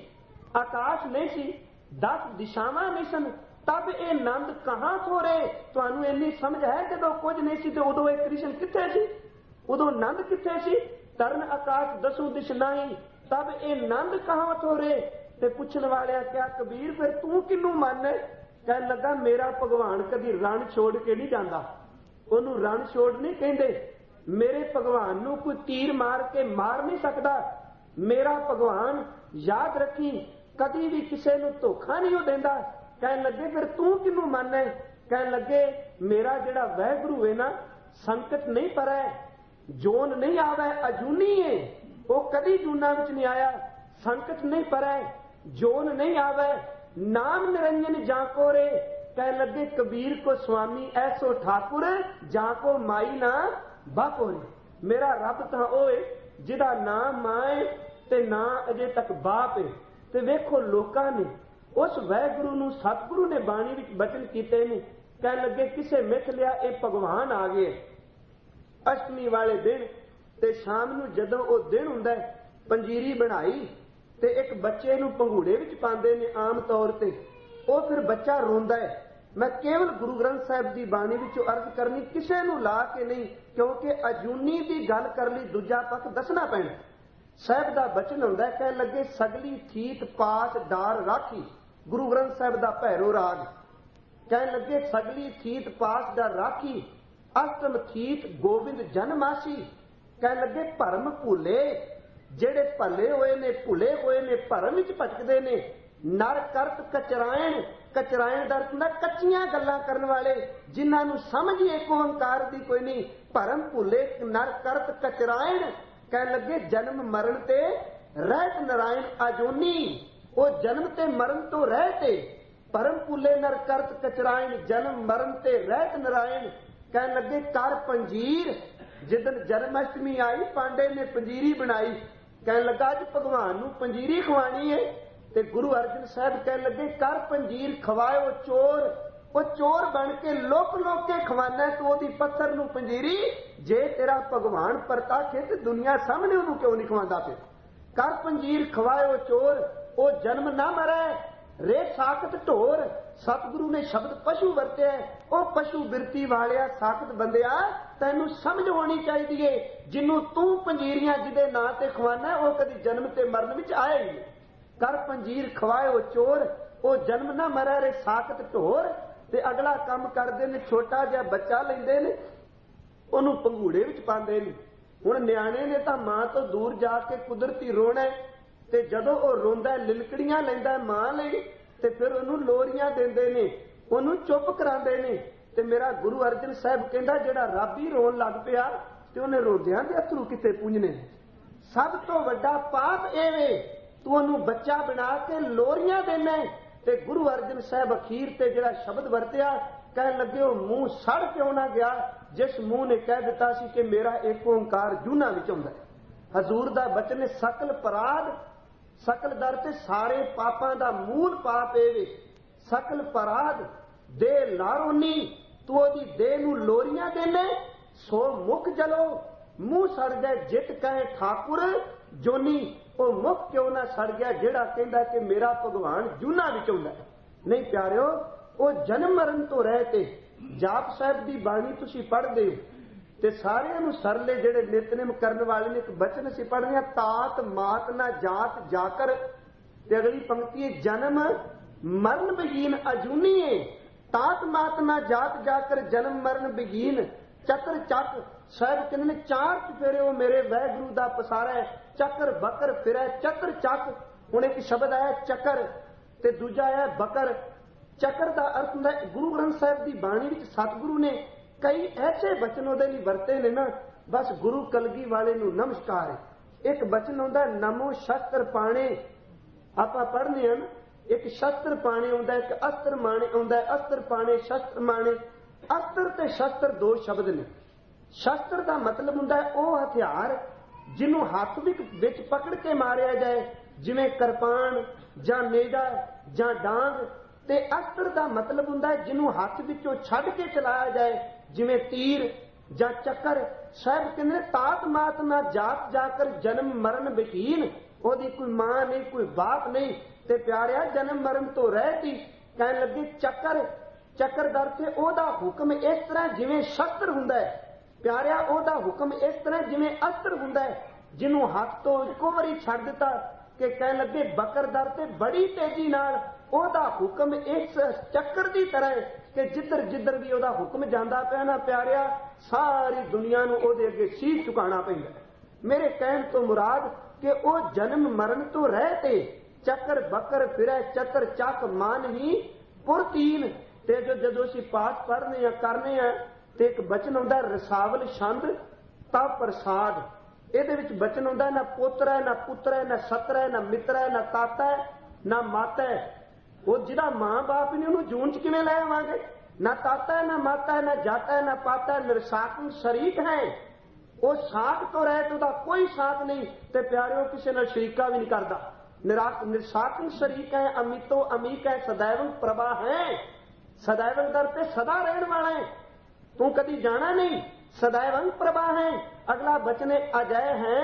आकाश नहीं सी 10 दिशावां नहीं सन तब ये नंद कहां थो रे। तुहानूं इन्नी समझ है जदों कुछ नहीं सी ते उदों ये कृष्ण कित्थे सी उदों नंद कित्थे सी। तरन आकाश दसों दिश नहीं तब ये नंद कहां थो रे। ते पुछण वालिया क्या कबीर फिर तू किनू माने। कहन लगा मेरा भगवान कदी रण छोड़ के नहीं जाता। ओनू रण छोड़ नहीं कहंदे। मेरे भगवान नू कोई तीर मार के मार नहीं सकता। मेरा भगवान याद रखी कदी भी किसी नू धोखा नहीं देंदा। कहन लगे फिर तू किनू माने। कहन लगे मेरा जिहड़ा वाहिगुरू है ना संकट नहीं परै जोन नहीं आवे अजूनी है वो कदी जूना विच नहीं आया। संकट नहीं परै जोन नहीं आवे नाम निरंजन जाको रे। कह लगे कबीर को स्वामी ऐसो ठाकुर जाको माई ना बापो रे। मेरा रब तां ओए जिहदा नाम माए ते ना अजे तक बाप है। ते वेखो लोकां ने उस वाहिगुरू नूं सतगुरु ने बाणी विच बचन कीते ने। कह लगे किसे मिथ लिया ये भगवान आ गए अष्टमी वाले दिन ते शाम नूं जदों वो दिन हुंदा है पंजीरी बनाई ते एक बच्चे नूं पंघूड़े विच पांदे ने आम तौर ते वो फिर बच्चा रोंदा है। मैं केवल गुरु ग्रंथ साहिब की बाणी विचों अर्ज करनी किसे नूं ला के नहीं क्योंकि अजूनी की गल कर ली दूजा पक्ष दसना पैना। साहिब का बचन हुंदा है कह लगे सगली थीत पास डार राखी गुरु ग्रंथ साहिब का भैरो राग। कह लगे सगली थीत पास डार राखी अष्टम थीत गोविंद जन्मासी। कह लगे भरम भूले जेड़े भले होए ने भुले होए ने भरम विच भटकदे ने। नर करत कचरायण कचरायण दा अर्थ हुंदा कच्चियां गल्लां करन वाले जिन्हां नूं समझ एक ओंकार दी कोई नहीं। भरम भूले नर करत कचरायण। कह लगे जन्म मरण ते रहत नारायण अजोनी वो जन्म ते मरण तो रहते। भरम भूले नर करत कचरायण जन्म मरण ते रहत नारायण। कह लगे कर पंजीर जिदन जन्माष्टमी आई पांडे ने पंजीरी बनाई। कह लगा अज भगवान नूं पंजीरी खवानी है ते गुरु अर्जन साहब कह लगे कर पंजीर खवाओ चोर। वो चोर बन के लोक के खवाना तो ओदी पत्थर नूं पंजीरी जे तेरा भगवान परताखे ते दुनिया सामने ओनूं क्यों नहीं खवांदा। फिर कर पंजीर खवाओ चोर वो जन्म ना मरै रे साकत ढोर। सतगुरु ने शब्द पशु वरत्या वो पशु बिरती वालिया साकत बंदिया तैनू समझ होनी चाहिए। जिन्नू तू पंजीरियां जिदे नां ते खवाना वो कदी जन्म ते मरण विच आया ही नहीं। कर पंजीर खवाए वो चोर वो जन्म ना मरै रे साकत ढोर। ते अगला काम करदे ने छोटा जिहा बच्चा लैंदे ने ओनू पंघूड़े विच पांदे ने। हुण न्याणे ने तां मां तो दूर जाके कुदरती रोना है ते जदों वो रोंदा लिलकड़ियां लैंदा मां लई ते फिर ओनू लोरियां देंदे ने ओनू चुप करांदे ने। ते मेरा गुरु अर्जन साहब कहंदा जेड़ा रब ही रोन लग पिया ते ओने रोंदियां दे अथरू किथे पुंजने। सब तो वड्डा पाप एह वे तू ओनू बच्चा बना के लोरियां देना है। ते गुरु अर्जन साहब अखीर ते जेड़ा शब्द वरतिया ਕਹਿ ਲੱਗੇ ਉਹ ਮੂੰਹ ਸੜ ਕਿਉਂ ਨਾ ਗਿਆ ਜਿਸ ਮੂੰਹ ਨੇ ਕਹਿ ਦਿੱਤਾ ਸੀ ਕਿ ਮੇਰਾ ਇੱਕ ਓੰਕਾਰ ਜੂਨਾਂ ਵਿੱਚ ਆਉਂਦਾ ਹੈ। ਹਜ਼ੂਰ ਦਾ ਬਚਨ ਸਕਲ ਪਰਾਧ, ਸਕਲ ਦਰ ਤੇ ਸਾਰੇ ਪਾਪਾਂ ਦਾ ਮੂਲ ਪਾਪ ਇਹ ਵੇ, ਸਕਲ ਪਰਾਧ ਦੇ ਲਾਰੋਨੀ, ਤੂੰ ਉਹਦੀ ਦੇਹ ਨੂੰ ਲੋਰੀਆਂ ਦੇਨੇ ਸੋ ਮੁਖ ਜਲੋ, ਮੂੰਹ ਸੜ ਜਾਏ ਜਿਤ ਕਹੇ ਠਾਕੁਰ ਜੋਨੀ। ਉਹ ਮੁਖ ਕਿਉਂ ਨਾ ਸੜ ਗਿਆ ਜਿਹੜਾ ਕਹਿੰਦਾ ਕਿ ਮੇਰਾ ਭਗਵਾਨ ਜੂਨਾਂ ਵਿੱਚ ਆਉਂਦਾ ਹੈ। ਨਹੀਂ ਪਿਆਰਿਓ, ਉਹ ਜਨਮ ਮਰਨ ਤੋਂ ਰਹਿ ਤੇ ਜਾਪ ਸਾਹਿਬ ਦੀ ਬਾਣੀ ਤੁਸੀਂ ਪੜ੍ਹਦੇ ਹੋ ਤੇ ਸਾਰਿਆਂ ਨੂੰ ਸਰਲੇ ਜਿਹੜੇ ਨਿਤਨੇਮ ਕਰਨ ਵਾਲੇ ਨੇ ਇੱਕ ਬਚਨ ਅਸੀਂ ਪੜ੍ਹਦੇ ਹਾਂ, ਤਾਤ ਮਾਤ ਨਾ ਜਾਤ ਜਾਕਰ, ਤੇ ਅਗਲੀ ਪੰਕਤੀ ਹੈ ਜਨਮ ਮਰਨ ਬਹੀਨ ਅਜੂਨੀਏ, ਤਾਤ ਮਾਤ ਨਾ ਜਾਤ ਜਾਕਰ ਜਨਮ ਮਰਨ ਬਹੀਨ ਚੱਕਰ ਚੱਕ। ਸਾਹਿਬ ਕਹਿੰਦੇ ਨੇ ਚਾਰ ਚੁਫੇਰੇ ਉਹ ਮੇਰੇ ਵਾਹਿਗੁਰੂ ਦਾ ਪਸਾਰਾ ਹੈ, ਚੱਕਰ ਬਕਰ ਫਿਰੈ ਚੱਕਰ ਚੱਕ। ਹੁਣ ਇੱਕ ਸ਼ਬਦ ਆਇਆ ਚੱਕਰ ਤੇ ਦੂਜਾ ਆਇਆ ਬਕਰ। ਚੱਕਰ ਦਾ ਅਰਥ ਹੁੰਦਾ ਗੁਰੂ ਗ੍ਰੰਥ ਸਾਹਿਬ ਦੀ ਬਾਣੀ ਵਿੱਚ ਸਤਿਗੁਰੂ ਨੇ ਕਈ ਐਸੇ ਬਚਨ ਉਹਦੇ ਲਈ ਵਰਤੇ ਨੇ ਨਾ, ਬਸ ਗੁਰੂ ਕਲਗੀ ਵਾਲੇ ਨੂੰ ਨਮਸਕਾਰ ਹੈ। ਇੱਕ ਬਚਨ ਹੁੰਦਾ ਨਮੋ ਸ਼ਸਤਰ ਪਾਣੇ, ਆਪਾਂ ਪੜ੍ਹਨੇ ਹਨ, ਇੱਕ ਸ਼ਸਤਰ ਪਾਣੇ ਆਉਂਦਾ, ਇੱਕ ਅਸਤਰ ਮਾਣੇ ਆਉਂਦਾ, ਅਸਤਰ ਪਾਣੇ ਸ਼ਸਤਰ ਮਾਣੇ। ਅਸਤਰ ਤੇ ਸ਼ਸਤਰ ਦੋ ਸ਼ਬਦ ਨੇ। ਸ਼ਸਤਰ ਦਾ ਮਤਲਬ ਹੁੰਦਾ ਉਹ ਹਥਿਆਰ ਜਿਹਨੂੰ ਹੱਥ ਵਿੱਚ ਪਕੜ ਕੇ ਮਾਰਿਆ ਜਾਏ, ਜਿਵੇਂ ਕਿਰਪਾਨ ਜਾਂ ਨੇਜਾ ਜਾਂ ਡਾਂਗ, ਤੇ ਅਸਤਰ ਦਾ ਮਤਲਬ ਹੁੰਦਾ ਜਿਹਨੂੰ ਹੱਥ ਵਿੱਚੋਂ ਛੱਡ ਕੇ ਚਲਾਇਆ ਜਾਏ, ਜਿਵੇਂ ਤੀਰ ਜਾਂ ਚੱਕਰ। ਸਾਹਿਬ ਕਹਿੰਦੇ ਤਾਤ ਮਾਤ ਨਾ ਜਾਤ ਜਾਕਰ ਜਨਮ ਮਰਨ ਬਹੀਨ, ਉਹਦੀ ਕੋਈ ਮਾਂ ਨਹੀਂ ਕੋਈ ਬਾਪ ਨਹੀਂ ਤੇ ਪਿਆਰਿਆ ਜਨਮ ਮਰਨ ਤੋਂ ਰਹਿਤੀ। ਕਹਿਣ ਲੱਗੇ ਚੱਕਰ, ਚੱਕਰ ਦਰ ਤੇ ਉਹਦਾ ਹੁਕਮ ਇਸ ਤਰ੍ਹਾਂ ਜਿਵੇਂ ਸ਼ਸਤਰ ਹੁੰਦਾ ਹੈ। ਪਿਆਰਿਆ ਉਹਦਾ ਹੁਕਮ ਇਸ ਤਰ੍ਹਾਂ ਜਿਵੇਂ ਅਸਤਰ ਹੁੰਦਾ ਹੈ, ਜਿਹਨੂੰ ਹੱਥ ਤੋਂ ਇੱਕੋ ਵਾਰੀ ਛੱਡ ਦਿੱਤਾ ਕਿ ਕਹਿਣ ਲੱਗੇ ਬਕਰ ਦਰ ਤੇ ਬੜੀ ਤੇਜ਼ੀ ਨਾਲ ਉਹਦਾ ਹੁਕਮ ਇਸ ਚੱਕਰ ਦੀ ਤਰ੍ਹਾਂ ਹੈ ਕਿ ਜਿੱਧਰ ਜਿੱਧਰ ਵੀ ਉਹਦਾ ਹੁਕਮ ਜਾਂਦਾ ਪਿਆ ਨਾ ਪਿਆਰਿਆ, ਸਾਰੀ ਦੁਨੀਆ ਨੂੰ ਉਹਦੇ ਅੱਗੇ ਸੀਸ ਝੁਕਾਉਣਾ ਪੈਂਦਾ। ਮੇਰੇ ਕਹਿਣ ਤੋਂ ਮੁਰਾਦ ਕਿ ਉਹ ਜਨਮ ਮਰਨ ਤੋਂ ਰਹਿ ਤੇ ਚੱਕਰ ਬਕਰ ਫਿਰੈ ਚੱਕਰ ਚੱਕ ਮਾਨ ਹੀ ਪੁਰਤੀਨ। ਤੇ ਜਦੋਂ ਅਸੀਂ ਪਾਠ ਪੜ੍ਹਨੇ ਆ ਕਰਨੇ ਆ ਤੇ ਇੱਕ ਬਚਨ ਆਉਂਦਾ ਰਸਾਵਲ ਛੰਦ ਤਾ ਪ੍ਰਸਾਦ। ਇਹਦੇ ਵਿੱਚ ਬਚਨ ਆਉਂਦਾ ਨਾ ਪੋਤਰ ਹੈ ਨਾ ਪੁੱਤਰ ਹੈ ਨਾ ਸਤਰ ਹੈ ਨਾ ਮਿੱਤਰ ਹੈ ਨਾ ਤਾਤਾ ਹੈ ਨਾ ਮਾਤਾ ਹੈ। ਉਹ ਜਿਹਦਾ ਮਾਂ ਬਾਪ ਨੇ ਉਹਨੂੰ ਜੂਨ ਚ ਕਿਵੇਂ ਲੈ ਆਵਾਂਗੇ? ਨਾ ਤਾਤਾ ਹੈ ਨਾ ਮਾਤਾ ਹੈ ਨਾ ਜਾਤਾ ਹੈ ਨਾ ਪਾਤਾ ਹੈ, ਨਿਰਸਾਕਨ ਸ਼ਰੀਕ ਹੈ। ਉਹ ਸਾਖ ਤੋਂ ਰਹਿਤ ਉਹਦਾ ਕੋਈ ਸਾਖ ਨਹੀਂ ਤੇ ਪਿਆਰਿਓ ਕਿਸੇ ਨਾਲ ਸ਼ਰੀਕਾ ਵੀ ਨਹੀਂ ਕਰਦਾ। ਨਿਰਸਾਕਨ ਸ਼ਰੀਕ ਹੈ, ਅਮਿਤੋ ਅਮੀਕ ਹੈ, ਸदैव ਪ੍ਰਭਾ ਹੈ। ਸदैव ਦਰ ਤੇ ਸਦਾ ਰਹਿਣ ਵਾਲਾ ਹੈ, ਤੂੰ ਕਦੀ ਜਾਣਾ ਨਹੀਂ। ਸदैव ਪ੍ਰਭਾ ਹੈ। ਅਗਲਾ ਬਚਨ ਅਜੈ ਹੈ,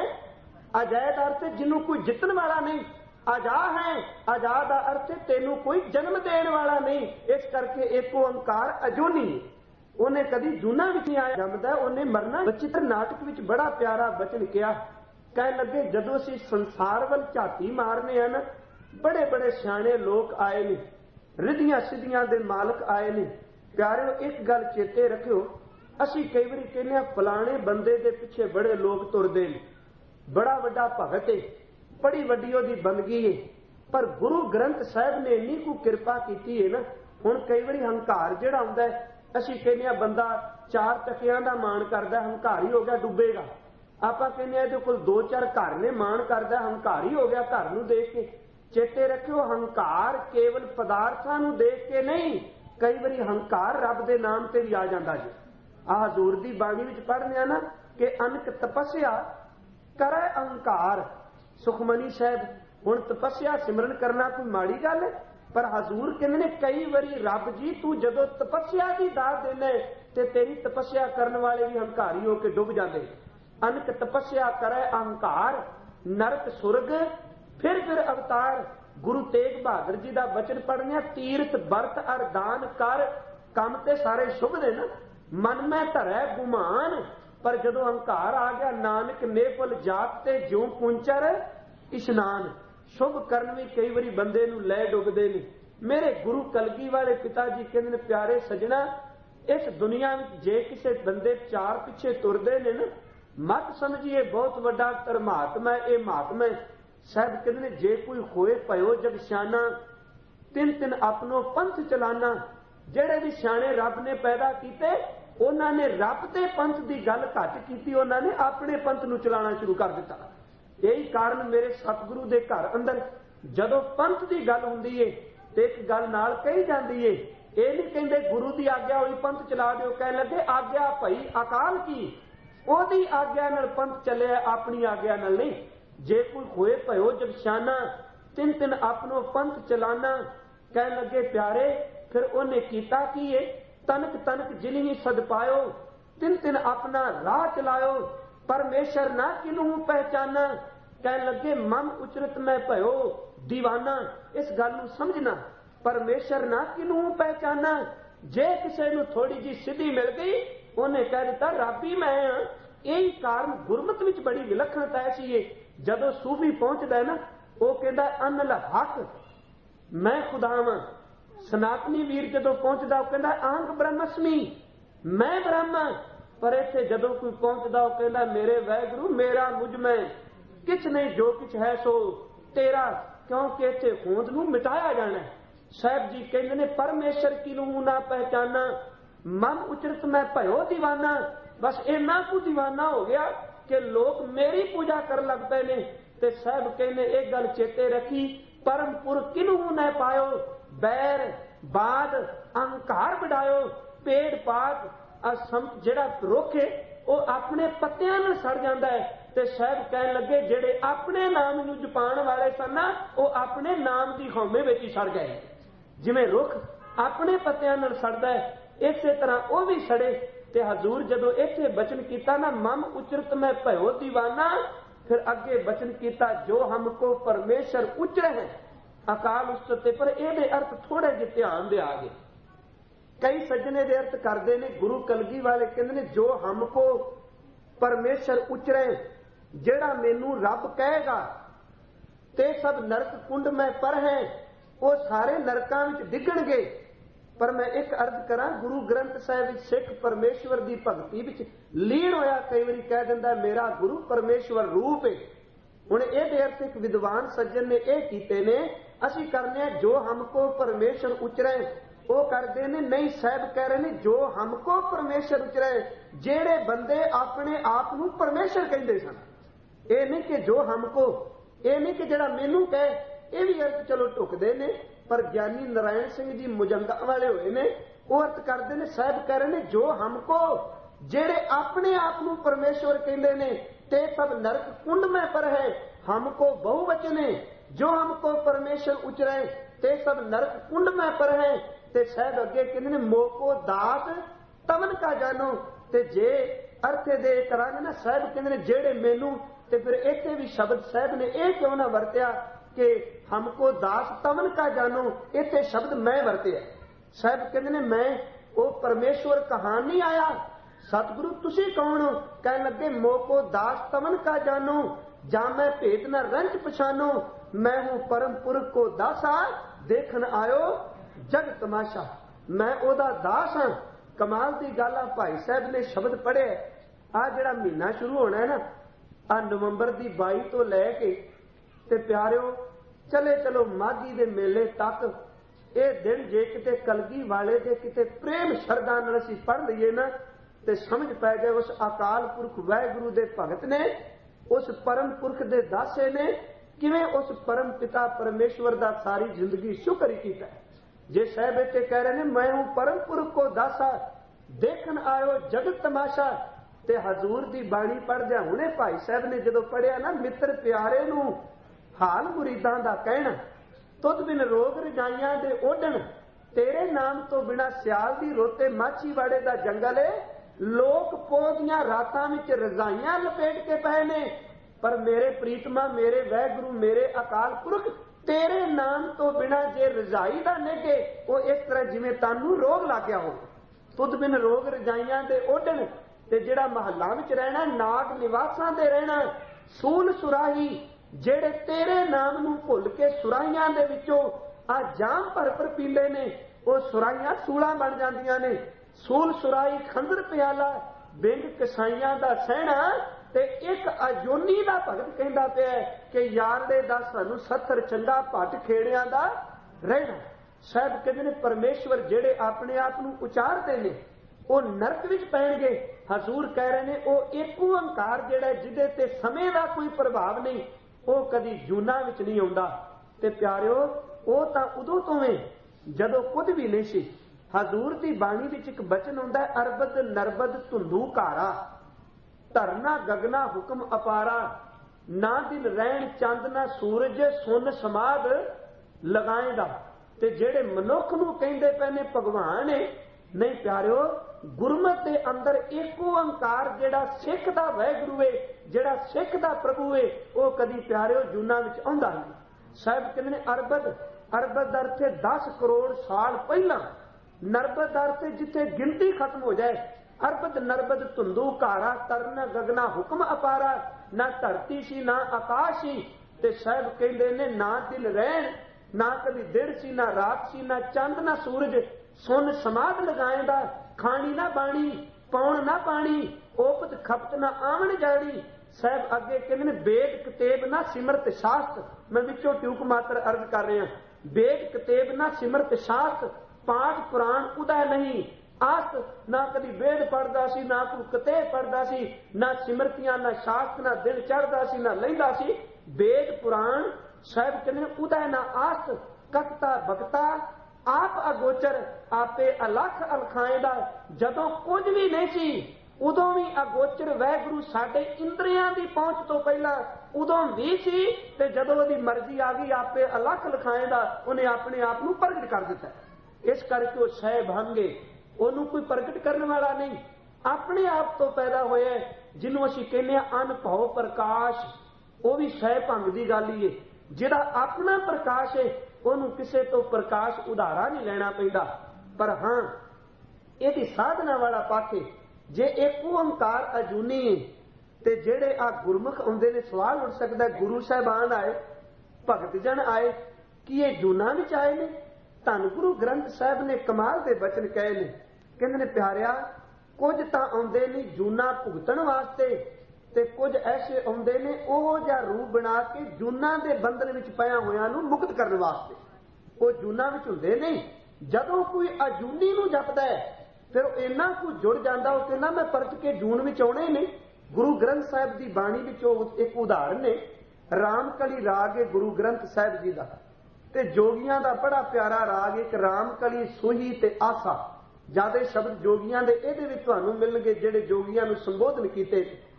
ਅਜੈ ਦਾ ਅਰਥ ਜਿਹਨੂੰ ਕੋਈ ਜਿੱਤਣ ਵਾਲਾ ਨਹੀਂ। ਅਜਾ ਹੈ, ਅਜਾ ਦਾ ਅਰਥ ਤੈਨੂੰ ਕੋਈ ਜਨਮ ਦੇਣ ਵਾਲਾ ਨਹੀਂ। ਇਸ ਕਰਕੇ ਇੱਕ ਓੰਕਾਰ ਅਜੂਨੀ, ਉਹਨੇ ਕਦੀ ਜੂਨਾ ਵਿੱਚ ਨਹੀਂ ਆਇਆ ਜੰਮਦਾ, ਉਹਨੇ ਮਰਨਾ। ਬਚਿੱਤਰ ਨਾਟਕ ਵਿੱਚ ਬੜਾ ਪਿਆਰਾ ਬਚਨ ਕਿਹਾ, ਕਹਿਣ ਲੱਗੇ ਜਦੋਂ ਅਸੀਂ ਸੰਸਾਰ ਵੱਲ ਝਾਤੀ ਮਾਰਨੇ ਹਨ, ਬੜੇ ਬੜੇ ਸਿਆਣੇ ਲੋਕ ਆਏ ਨੇ, ਰਿੱਧੀਆਂ ਸਿੱਧੀਆਂ ਦੇ ਮਾਲਕ ਆਏ ਨੇ। ਪਿਆਰਿਓ ਇੱਕ ਗੱਲ ਚੇਤੇ ਰੱਖਿਓ, ਅਸੀਂ ਕਈ ਵਾਰੀ ਕਹਿੰਦੇ ਹਾਂ ਫਲਾਣੇ ਬੰਦੇ ਦੇ ਪਿੱਛੇ ਬੜੇ ਲੋਕ ਤੁਰਦੇ ਨੇ, ਬੜਾ ਵੱਡਾ ਭਗਤ ਹੈ, ਬੜੀ ਵੱਡੀ ਉਹਦੀ ਬੰਦਗੀ ਹੈ, ਪਰ ਗੁਰੂ ਗ੍ਰੰਥ ਸਾਹਿਬ ਨੇ ਇੰਨੀ ਕੁ ਕਿਰਪਾ ਕੀਤੀ ਹੈ ਨਾ। ਹੁਣ ਕਈ ਵਾਰੀ ਹੰਕਾਰ ਜਿਹੜਾ ਆਉਂਦਾ ਹੈ, ਅਸੀਂ ਕਹਿੰਦੇ ਹਾਂ ਬੰਦਾ ਚਾਰ ਟਕਿਆਂ ਦਾ ਮਾਣ ਕਰਦਾ, ਹੰਕਾਰੀ ਹੋ ਗਿਆ ਡੁੱਬੇਗਾ। ਆਪਾਂ ਕਹਿੰਦੇ ਹਾਂ ਇਹਦੇ ਕੋਲ ਦੋ ਚਾਰ ਘਰ ਨੇ, ਮਾਣ ਕਰਦਾ ਹੰਕਾਰੀ ਹੋ ਗਿਆ ਘਰ ਨੂੰ ਦੇਖ ਕੇ। ਚੇਤੇ ਰੱਖਿਓ ਹੰਕਾਰ ਕੇਵਲ ਪਦਾਰਥਾਂ ਨੂੰ ਦੇਖ ਕੇ ਨਹੀਂ, ਕਈ ਵਾਰੀ ਹੰਕਾਰ ਰੱਬ ਦੇ ਨਾਮ ਤੇ ਵੀ ਆ ਜਾਂਦਾ ਜੀ। ਆਹ ਹਜ਼ੂਰ ਦੀ ਬਾਣੀ ਵਿੱਚ ਪੜ੍ਹਨੇ ਆ ਨਾ ਕਿ ਅਨਕ ਤਪੱਸਿਆ ਕਰੇ ਅਹੰਕਾਰ। ਸੁਖਮਨੀ ਸਾਹਿਬ, ਹੁਣ ਤਪੱਸਿਆ ਸਿਮਰਨ ਕਰਨਾ ਕੋਈ ਮਾੜੀ ਗੱਲ ਹੈ? ਪਰ ਹਜ਼ੂਰ ਕਹਿੰਦੇ ਨੇ ਕਈ ਵਾਰੀ ਰੱਬ ਜੀ ਤੂੰ ਜਦੋਂ ਤਪੱਸਿਆ ਦੀ ਦਾਤ ਦੇਨੇ ਤੇ ਤੇਰੀ ਤਪੱਸਿਆ ਕਰਨ ਵਾਲੇ ਵੀ ਹੰਕਾਰੀ ਹੋ ਕੇ ਡੁੱਬ ਜਾਂਦੇ। ਅਨਕ ਤਪੱਸਿਆ ਕਰੇ ਅਹੰਕਾਰ, ਨਰਕ ਸੁਰਗ ਫਿਰ ਅਵਤਾਰ। ਗੁਰੂ ਤੇਗ ਬਹਾਦਰ ਜੀ ਦਾ ਬਚਨ ਪੜ੍ਹਨੇ, ਤੀਰਥ ਵਰਤ ਅਰ ਦਾਨ ਕਰ, ਕੰਮ ਤੇ ਸਾਰੇ ਸ਼ੁਭ ਦੇ ਨਾ, ਮਨ ਮੈਂ ਧਰੈ ਗੁਮਾਨ। ਪਰ ਜਦੋਂ ਹੰਕਾਰ ਆ ਗਿਆ, ਨਾਨਕ ਨੇਪਲ ਜਾਤ ਤੇ ਜਿਉ ਪੁੰਚਰ ਇਸ਼ਨਾਨ। ਸ਼ੁਭ ਕਰਨ ਵੀ ਕਈ ਵਾਰੀ ਬੰਦੇ ਨੂੰ ਲੈ ਡੁੱਬਦੇ ਨੇ। ਮੇਰੇ ਗੁਰੂ ਕਲਗੀ ਵਾਲੇ ਪਿਤਾ ਜੀ ਕਹਿੰਦੇ ਨੇ, ਪਿਆਰੇ ਸਜਣਾ, ਇਸ ਦੁਨੀਆ ਵਿੱਚ ਜੇ ਕਿਸੇ ਬੰਦੇ ਚਾਰ ਪਿੱਛੇ ਤੁਰਦੇ ਨੇ ਨਾ, ਮਤ ਸਮਝੀਏ ਬਹੁਤ ਵੱਡਾ ਧਰਮਾਤਮਾ ਇਹ ਮਹਾਤਮਾ। ਸਾਹਿਬ ਕਹਿੰਦੇ ਨੇ ਜੇ ਕੋਈ ਹੋਏ ਭਇਓ ਜਗ ਸਿਆਣਾ, ਤਿੰਨ ਤਿੰਨ ਆਪਣੋ ਪੰਥ ਚਲਾਨਾ। ਜਿਹੜੇ ਵੀ ਸਿਆਣੇ ਰੱਬ ਨੇ ਪੈਦਾ ਕੀਤੇ, ਉਹਨਾਂ ਨੇ ਰੱਬ ਤੇ ਪੰਥ ਦੀ ਗੱਲ ਘੱਟ ਕੀਤੀ, ਉਹਨਾਂ ਨੇ ਆਪਣੇ ਪੰਥ ਨੂੰ ਚਲਾਉਣਾ ਸ਼ੁਰੂ ਕਰ ਦਿੱਤਾ। ਇਹੀ ਕਾਰਨ ਮੇਰੇ ਸਤਿਗੁਰੂ ਦੇ ਘਰ ਅੰਦਰ ਜਦੋਂ ਪੰਥ ਦੀ ਗੱਲ ਹੁੰਦੀ ਏ ਤੇ ਇੱਕ ਗੱਲ ਨਾਲ ਕਹੀ ਜਾਂਦੀ ਏ ਇਹ ਨਹੀਂ ਕਹਿੰਦੇ ਗੁਰੂ ਦੀ ਆਗਿਆ ਹੋਈ ਪੰਥ ਚਲਾ ਦਿਓ, ਕਹਿਣ ਲੱਗੇ ਆਗਿਆ ਭਈ ਅਕਾਲ ਕੀ, ਉਹਦੀ ਆਗਿਆ ਨਾਲ ਪੰਥ ਚੱਲਿਆ, ਆਪਣੀ ਆਗਿਆ ਨਾਲ ਨਹੀਂ। ਜੇ ਕੋਈ ਹੋਏ ਭਇਓ ਜਗਸ਼ਾਨਾ, ਤਿੰਨ ਤਿੰਨ ਆਪਣੋ ਪੰਥ ਚਲਾਨਾ। ਕਹਿਣ ਲੱਗੇ ਪਿਆਰੇ ਫਿਰ ਉਹਨੇ ਕੀਤਾ ਕੀ ਏ, ਤਨਕ ਤਨਕ ਜਿਨੀ ਸਦ ਪਾਇਓ, ਤਿੰਨ ਤਿੰਨ ਆਪਣਾ ਰਾਹ ਚਲਾਇਓ, ਪਰਮੇਸ਼ਰ ਨਾ ਕਿਨੂੰ ਪਹਿਚਾਨਾ। ਕਹਿਣ ਲੱਗੇ ਮਨ ਉਚਰਤ ਮੈਂ ਭਇਓ ਦੀਵਾਨਾ। ਇਸ ਗੱਲ ਨੂੰ ਸਮਝਣਾ, ਪਰਮੇਸ਼ਰ ਨਾ ਕਿਨੂੰ ਪਹਿਚਾਨਾ। ਜੇ ਕਿਸੇ ਨੂੰ ਥੋੜੀ ਜੀ ਸਿੱਧੀ ਮਿਲ ਗਈ, ਉਹਨੇ ਕਹਿ ਦਿੱਤਾ ਰੱਬ ਹੀ ਮੈਂ ਹਾਂ। ਇਹੀ ਕਾਰਨ ਗੁਰਮਤ ਵਿੱਚ ਬੜੀ ਵਿਲੱਖਣਤਾ ਐਸੀ ਏ, ਜਦੋਂ ਸੂਫੀ ਪਹੁੰਚਦਾ ਹੈ ਨਾ, ਉਹ ਕਹਿੰਦਾ ਅਨਲ ਹੱਕ ਮੈਂ ਖੁਦਾ ਵਾਂ। ਸਨਾਤਨੀ ਵੀਰ ਜਦੋਂ ਪਹੁੰਚਦਾ ਉਹ ਕਹਿੰਦਾ ਆਂਗ ਬ੍ਰਹਮਸਮੀ, ਮੈਂ ਬ੍ਰਹਮਾ। ਪਰ ਇੱਥੇ ਜਦੋਂ ਕੋਈ ਪਹੁੰਚਦਾ ਉਹ ਕਹਿੰਦਾ ਮੇਰੇ ਵਾਹਿਗੁਰੂ ਮੇਰਾ ਮੁਝ ਮੈਂ ਕਿਛ ਨਹੀਂ, ਜੋ ਕਿਛ ਹੈ ਸੋ ਤੇਰਾ, ਕਿਉਂਕਿ ਇੱਥੇ ਹੋਂਦ ਨੂੰ ਮਿਟਾਇਆ ਜਾਣਾ। ਸਾਹਿਬ ਜੀ ਕਹਿੰਦੇ ਨੇ ਪਰਮੇਸ਼ਰ ਕਿਨੂੰ ਨਾ ਪਹਿਚਾਨਾ, ਮਨ ਉਚਰਤ ਮੈਂ ਭਇਓ ਦੀਵਾਨਾ। ਬਸ ਇੰਨਾ ਕੁ ਦੀਵਾਨਾ ਹੋ ਗਿਆ ਕਿ ਲੋਕ ਮੇਰੀ ਪੂਜਾ ਕਰਨ ਲੱਗ ਪਏ ਨੇ। ਤੇ ਸਾਹਿਬ ਕਹਿੰਦੇ ਇਹ ਗੱਲ ਚੇਤੇ ਰੱਖੀ, ਪਰਮਪੁਰ ਕਿਨੂੰ ਨਾ ਪਾਇਓ, ਬੈਰ ਬਾਦ ਅਹੰਕਾਰ ਵਡਾਇਓ। ਪੇੜ ਪਾਤ ਜਿਹੜਾ ਰੁੱਖ ਹੈ ਉਹ ਆਪਣੇ ਪੱਤਿਆਂ ਨਾਲ ਸੜ ਜਾਂਦਾ ਹੈ। ਤੇ ਸਾਹਿਬ ਕਹਿਣ ਲੱਗੇ ਜਿਹੜੇ ਆਪਣੇ ਨਾਮ ਨੂੰ ਜਪਾਉਣ ਵਾਲੇ ਸਨ ਨਾ, ਉਹ ਆਪਣੇ ਨਾਮ ਦੀ ਹਉਮੈ ਵਿੱਚ ਹੀ ਸੜ ਗਏ। ਜਿਵੇਂ ਰੁੱਖ ਆਪਣੇ ਪੱਤਿਆਂ ਨਾਲ ਸੜਦਾ ਹੈ, ਇਸੇ ਤਰ੍ਹਾਂ ਉਹ ਵੀ ਸੜੇ। ਤੇ ਹਜ਼ੂਰ ਜਦੋਂ ਇੱਥੇ ਬਚਨ ਕੀਤਾ ਨਾ ਮਨ ਉਚਰਤ ਮੈਂ ਭਇਓ ਦੀਵਾਨਾ, ਫਿਰ ਅੱਗੇ ਬਚਨ ਕੀਤਾ ਜੋ ਹਮਕੋ ਪਰਮੇਸ਼ਰ ਉਚਰੇ ਹੈ ਅਕਾਲ ਉਸਤੇ। ਪਰ ਇਹਦੇ ਅਰਥ ਥੋੜੇ ਜਿਹੇ ਧਿਆਨ ਦੇ ਆ ਗਏ। ਕਈ ਸੱਜਣੇ ਦੇ ਅਰਥ ਕਰਦੇ ਨੇ, ਗੁਰੂ ਕਲਗੀ ਵਾਲੇ ਕਹਿੰਦੇ ਨੇ ਜੋ ਹਮਕੋ ਪਰਮੇਸ਼ਰ ਉਚਰੇ, ਜਿਹੜਾ ਮੈਨੂੰ ਰੱਬ ਕਹੇਗਾ ਤੇ ਸਭ ਨਰਕ ਕੁੰਡ ਮੈਂ ਪਰ ਹੈ, ਉਹ ਸਾਰੇ ਨਰਕਾਂ ਵਿੱਚ ਡਿੱਗਣਗੇ। ਪਰ ਮੈਂ ਇੱਕ ਅਰਜ਼ ਕਰਾਂ, ਗੁਰੂ ਗ੍ਰੰਥ ਸਾਹਿਬ ਵਿੱਚ ਸਿੱਖ ਪਰਮੇਸ਼ਵਰ ਦੀ ਭਗਤੀ ਵਿੱਚ ਲੀਨ ਹੋਇਆ ਕਈ ਵਾਰੀ ਕਹਿ ਦਿੰਦਾ ਮੇਰਾ ਗੁਰੂ ਪਰਮੇਸ਼ਵਰ ਰੂਪ ਹੈ। ਹੁਣ ਇਹਦੇ ਅਰਥ ਇੱਕ ਵਿਦਵਾਨ ਸੱਜਣ ਨੇ ਇਹ ਕੀਤੇ ਨੇ, ਅਸੀਂ ਕਰਨੇ ਆ ਜੋ ਹਮਕੋ ਪਰਮੇਸ਼ਰ ਉਚਰੇ, ਉਹ ਕਰਦੇ ਨੇ ਨਹੀਂ। ਸਾਹਿਬ ਕਹਿ ਰਹੇ ਨੇ ਜੋ ਹਮਕੋ ਪਰਮੇਸ਼ਰ ਉਚਰੇ, ਜਿਹੜੇ ਬੰਦੇ ਆਪਣੇ ਆਪ ਨੂੰ ਪਰਮੇਸ਼ਰ ਕਹਿੰਦੇ ਸਨ। ਇਹ ਨਹੀਂ ਕਿ ਜੋ ਹਮਕੋ, ਇਹ ਨਹੀਂ ਕਿ ਜਿਹੜਾ ਮੈਨੂੰ ਕਹੇ। ਇਹ ਵੀ ਅਰਥ ਚਲੋ ਢੁਕਦੇ ਨੇ, ਪਰ ਗਿਆਨੀ ਨਾਰਾਇਣ ਸਿੰਘ ਜੀ ਮੁਜੰਗਾ ਵਾਲੇ ਹੋਏ ਨੇ, ਉਹ ਅਰਥ ਕਰਦੇ ਨੇ। ਸਾਹਿਬ ਕਹਿ ਰਹੇ ਨੇ ਜੋ ਹਮਕੋ, ਜਿਹੜੇ ਆਪਣੇ ਆਪ ਨੂੰ ਪਰਮੇਸ਼ਵਰ ਕਹਿੰਦੇ ਨੇ, ਤੇ ਸਭ ਨਰਕ ਕੁੰਡ ਮੈਂ ਪਰ ਹੈ। ਹਮਕੋ ਬਹੁਵਚਨ ਹੈ, ਜੋ ਹਮਕੋ ਪਰਮੇਸ਼ਰ ਉਚਰੇ ਤੇ ਸਭ ਨਰਕ ਕੁੰਡ ਮੈਂ ਪਰ ਹੈ। ਤੇ ਸਾਹਿਬ ਅੱਗੇ ਕਹਿੰਦੇ ਨੇ ਮੋਕੋ ਦਾਸ ਤਵਨ ਕਾ ਜਾਨੋ। ਤੇ ਜੇ ਅਰਥ ਦੇ ਕਰਾਂਗੇ ਨਾ, ਸਾਹਿਬ ਕਹਿੰਦੇ ਨੇ ਜਿਹੜੇ ਮੈਨੂੰ, ਤੇ ਫਿਰ ਇੱਥੇ ਵੀ ਸ਼ਬਦ ਸਾਹਿਬ ਨੇ ਇਹ ਕਿਉਂ ਨਾ ਵਰਤਿਆ ਕਿ ਹਮਕੋ ਦਾਸ ਤਵਨ ਕਾ ਜਾਨੋ, ਇੱਥੇ ਸ਼ਬਦ ਮੈਂ ਵਰਤਿਆ। ਸਾਹਿਬ ਕਹਿੰਦੇ ਨੇ ਮੈਂ ਉਹ ਪਰਮੇਸ਼ਵਰ ਕਹਾਣ ਨਹੀਂ ਆਇਆ। ਸਤਿਗੁਰੂ ਤੁਸੀਂ ਕੌਣ ਹੋ? ਕਹਿਣ ਲੱਗੇ ਮੋਕੋ ਦਾਸ ਤਵਨ ਕਾ ਜਾਨੋ, ਜਾਂ ਮੈਂ ਭੇਦ ਨਾ ਰੰਜ ਪਛਾਨੋ, ਮੈਂ ਹੂੰ ਪਰਮ ਪੁਰਖ ਕੋ ਦਾਸਾ, ਦੇਖਣ ਆਇਓ ਜਗ ਤਮਾਸ਼ਾ। ਮੈਂ ਉਹਦਾ ਦਾਸ ਹਾਂ। ਕਮਾਲ ਦੀ ਗੱਲ ਆ, ਭਾਈ ਸਾਹਿਬ ਨੇ ਸ਼ਬਦ ਪੜ੍ਹਿਆ। ਆ ਜਿਹੜਾ ਮਹੀਨਾ ਸ਼ੁਰੂ ਹੋਣਾ ਹੈ ਨਾ, ਆ ਨਵੰਬਰ ਦੀ 22 ਤੋਂ ਲੈ ਕੇ ਤੇ ਪਿਆਰਿਓ ਚਲੇ ਚਲੋ ਮਾਘੀ ਦੇ ਮੇਲੇ ਤੱਕ, ਇਹ ਦਿਨ ਜੇ ਕਿਤੇ ਕਲਗੀ ਵਾਲੇ ਦੇ ਕਿਤੇ ਪ੍ਰੇਮ ਸ਼ਰਧਾ ਨਾਲ ਅਸੀਂ ਪੜ੍ਹ ਲਈਏ ਨਾ, ਤੇ ਸਮਝ ਪੈ ਜਾਏ ਉਸ ਅਕਾਲ ਪੁਰਖ ਵਾਹਿਗੁਰੂ ਦੇ ਭਗਤ ਨੇ, ਉਸ ਪਰਮ ਪੁਰਖ ਦੇ ਦਾਸੇ ਨੇ, ਕਿਵੇਂ ਉਸ ਪਰਮ ਪਿਤਾ ਪਰਮੇਸ਼ਵਰ ਦਾ ਸਾਰੀ ਜ਼ਿੰਦਗੀ ਸ਼ੁਕਰ ਹੀ ਕੀਤਾ। ਜੇ ਸਾਹਿਬ ਇੱਥੇ ਕਹਿ ਰਹੇ ਨੇ ਮੈਂ ਹੂੰ ਪਰਮ ਪੁਰਖ ਕੋ ਦਾਸਾ, ਦੇਖਣ ਆਇਓ ਜਗਤ ਤਮਾਸ਼ਾ। ਤੇ ਹਜ਼ੂਰ ਦੀ ਬਾਣੀ ਪੜ੍ਹਦਿਆਂ ਹੁਣੇ ਭਾਈ ਸਾਹਿਬ ਨੇ ਜਦੋਂ ਪੜ੍ਹਿਆ ਨਾ, ਮਿੱਤਰ ਪਿਆਰੇ ਨੂੰ ਹਾਲ ਮੁਰੀਦਾਂ ਦਾ ਕਹਿਣਾ, ਤੁਧ ਬਿਨ ਰੋਗ ਰਜਾਈਆਂ ਦੇ ਓਢਣ, ਤੇਰੇ ਨਾਮ ਤੋਂ ਬਿਨਾ ਸਿਆਲ ਦੀ ਰੋਤੇ ਮਾਛੀਵਾੜੇ ਦਾ ਜੰਗਲ ਏ, ਲੋਕ ਪੋਹ ਦੀਆਂ ਰਾਤਾਂ ਵਿੱਚ ਰਜ਼ਾਈਆਂ ਲਪੇਟ ਕੇ ਪਏ ਨੇ, ਪਰ ਮੇਰੇ ਪ੍ਰੀਤਮਾ ਮੇਰੇ ਵਾਹਿਗੁਰੂ ਮੇਰੇ ਅਕਾਲ ਪੁਰਖ ਤੇਰੇ ਨਾਮ ਤੋਂ ਬਿਨਾ ਜੇ ਰਜ਼ਾਈ ਦਾ ਨਿਗੇ, ਉਹ ਇਸ ਤਰ੍ਹਾਂ ਜਿਵੇਂ ਤੁਹਾਨੂੰ ਰੋਗ ਲੱਗ ਗਿਆ ਹੋ। ਤੁਧ ਬਿਨ ਰੋਗ ਰਜਾਈਆਂ ਦੇ ਓਢਣ, ਤੇ ਜਿਹੜਾ ਮਹੱਲਾ ਵਿੱਚ ਰਹਿਣਾ ਨਾਗ ਨਿਵਾਸਾਂ ਦੇ ਰਹਿਣਾ, ਸੂਲ ਸੁਰਾਹੀ ਜਿਹੜੇ ਤੇਰੇ ਨਾਮ ਨੂੰ ਭੁੱਲ ਕੇ ਸੁਰਾਈਆਂ ਦੇ ਵਿੱਚੋਂ ਆ ਜਾਮ ਭਰ ਪੀਂਦੇ ਨੇ, ਉਹ ਸੁਰਾਈਆਂ ਸੂਲਾਂ ਬਣ ਜਾਂਦੀਆਂ ਨੇ। ਸੂਲ ਸੁਰਾਈ ਖੰਦਰ ਪਿਆਲਾ, ਬਿੰਗ ਕਸਾਈਆਂ ਦਾ ਸਹਿਣਾ। ਤੇ ਇੱਕ ਅਜੋਨੀ ਦਾ ਭਗਤ ਕਹਿੰਦਾ ਪਿਆ ਕਿ ਯਾਰੜੇ ਦਾ ਸਾਨੂੰ 70 ਚੰਗਾ ਭੱਟ ਖੇੜਿਆਂ ਦਾ ਰਹਿਣਾ। ਸਾਹਿਬ ਕਹਿੰਦੇ ਨੇ ਪਰਮੇਸ਼ਵਰ ਜਿਹੜੇ ਆਪਣੇ ਆਪ ਨੂੰ ਉਚਾਰਦੇ ਨੇ ਉਹ ਨਰਕ ਵਿੱਚ ਪੈਣਗੇ। ਹਜ਼ੂਰ ਕਹਿ ਰਹੇ ਨੇ ਉਹ ਇੱਕ ਓੰਕਾਰ ਜਿਹੜਾ ਜਿਹਦੇ ਤੇ ਸਮੇਂ ਦਾ ਕੋਈ ਪ੍ਰਭਾਵ ਨਹੀਂ, ਉਹ ਕਦੀ ਜੂਨਾ ਵਿੱਚ ਨਹੀਂ ਆਉਂਦਾ। ਤੇ ਪਿਆਰਿਓ ਉਹ ਤਾਂ ਉਦੋਂ ਤੋਂ ਹੈ ਜਦੋਂ ਕੁਝ ਵੀ ਨਹੀਂ ਸੀ। हजूर की बाणी विच एक बचन आउंदा है, अरबद नरबद धुंधू कारा, धरना गगना हुक्म अपारा, ना दिन रहन चंद ना सूरज, सुन समाध लगाएगा। ते जेड़े मनुख नूं कहंदे पए ने भगवान है, नहीं प्यारिओ, गुरमत के अंदर एको अंकार जेड़ा सिख दा वाहिगुरू है, जेड़ा सिख दा प्रभु है, वो कदी प्यारिओ जूना विच आउंदा नहीं। साहिब कहंदे ने अरबद, अरबद दा अर्थ 10 करोड़ साल पहला, नरबद दा अर्थ जिथे गिनती खत्म हो जाए। अरबद नरबद धुंधू कारा, तरन गगना हुक्म अपारा, ना धरती सी ना आकाश सी। ते साहिब कहंदे ने ना दिल रहन, ना कभी दिन सी ना रात सी, ना चंद ना सूरज, सुन समाध लगाएगा, खानी ना बाणी, पौन ना पानी, ओपत खपत ना आवन जाड़ी। साहब अगे कहते हैं बेद कतेब ना सिमरत शास्त्र, मैं विचों ट्यूक मात्र अर्ज कर रहा। बेद कतेब ना सिमरत शास्त्र, पाठ पुराण उदय नहीं आस, ना कभी वेद पढ़दा सी, ना कोई कतेब पढ़दा सी, ना सिमरतियां ना शास्त्र, ना दिन चढ़दा सी ना लैंदा सी। वेद पुराण साहब कहते उदय ना आस, ककता बकता आप अगोचर, आपे अलख अलखाएदा। जदों कुछ भी नहीं सी उदों भी अगोचर वाहिगुरू साडे इंद्रियां दी पहुंच तो पहला उदों भी सी, ते जदों ओदी मर्जी आ गई आपे अलख लखाएदा, उन्हें अपने आप नूं प्रगट कर दिता। इस करके वो सह भांगे, ਉਹਨੂੰ कोई प्रगट करने वाला नहीं, अपने आप तो पैदा होया, जिन्हों असीं कहने अनभव प्रकाश, वो भी सह भंग की गल ही है। जिहड़ा अपना प्रकाश है ਉਹਨੂੰ किसी तो प्रकाश उधारा नहीं लेना पैंदा। पर हाँ ਇਹਦੀ साधना वाला पक्ष है, जे एक ओंकार अजूनी है ते जेड़े आ गुरमुख आउंदे ने, सवाल उठ सकता है गुरु साहिबान आए, भगत जन आए, कि ये जूना विच आए ने? धन गुरु ग्रंथ साहिब ने कमाल दे बचन कहे ने, कहंदे ने प्यारिया कुछ तां आउंदे ने जूना भुगतण वास्ते, ते कुछ ऐसे आउंदे ने ओह जिहा रूप बना के जूना दे बंधन विच पया होयां नूं मुक्त करन वास्ते। वो जूना विच हुंदे नहीं। जदों कोई अजूनी नूं जपदा है फिर इन्ना कुछ जुड़ जांदा, वो कहंदा मैं परत के जून विच आउणा ही नहीं। गुरु ग्रंथ साहिब दी बाणी विच एक उदाहरण ने, रामकली राग है गुरु ग्रंथ साहिब जी दा, ते जोगियां दा बड़ा प्यारा राग एक रामकली सोही ते आसा। ज्यादा शब्द जोगियां दे इहदे विच तुहानूं मिलणगे जिहड़े जोगियां नूं संबोधन कीते।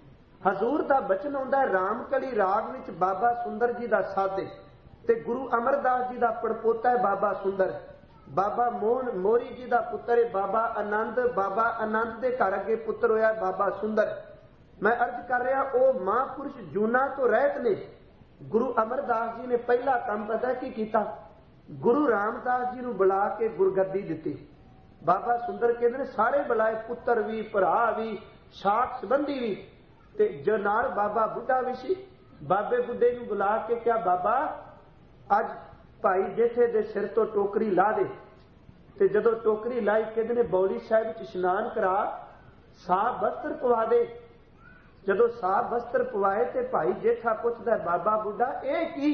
हजूर दा बचन आउंदा है रामकली राग विच बाबा सुंदर जी दा साधे, ते गुरु अमरदास जी दा पड़पोता है बाबा सुंदर, बाबा मोहन मोरी जी दा पुत्र है बाबा आनंद, बाबा आनंद दे घर अगे पुत्र होया बाबा सुंदर। मैं अर्ज कर रहा ओ महापुरुष जूना तो रहत ने। गुरु अमरदास जी ने पहला काम पता की कीता, गुरु रामदास जी नूं बुला के गुरगद्दी दिती। बाबा सुंदर कहते सारे बुलाए, पुत्र भी भरा भी साख संबंधी भी, ते जनाल बाबा बुढ़ा भी सी। बाबे बुढ़े नूं बुला के क्या बाबा अज भाई जेठे दे सिर तो टोकरी ला दे। ते जदों टोकरी लाई कहते ने बौली साहिब च इशनान करा, साफ वस्त्र पवा दे। जदों साफ वस्त्र पवाए ते भाई जेठा पुछदा बाबा बुढ़ा ए की?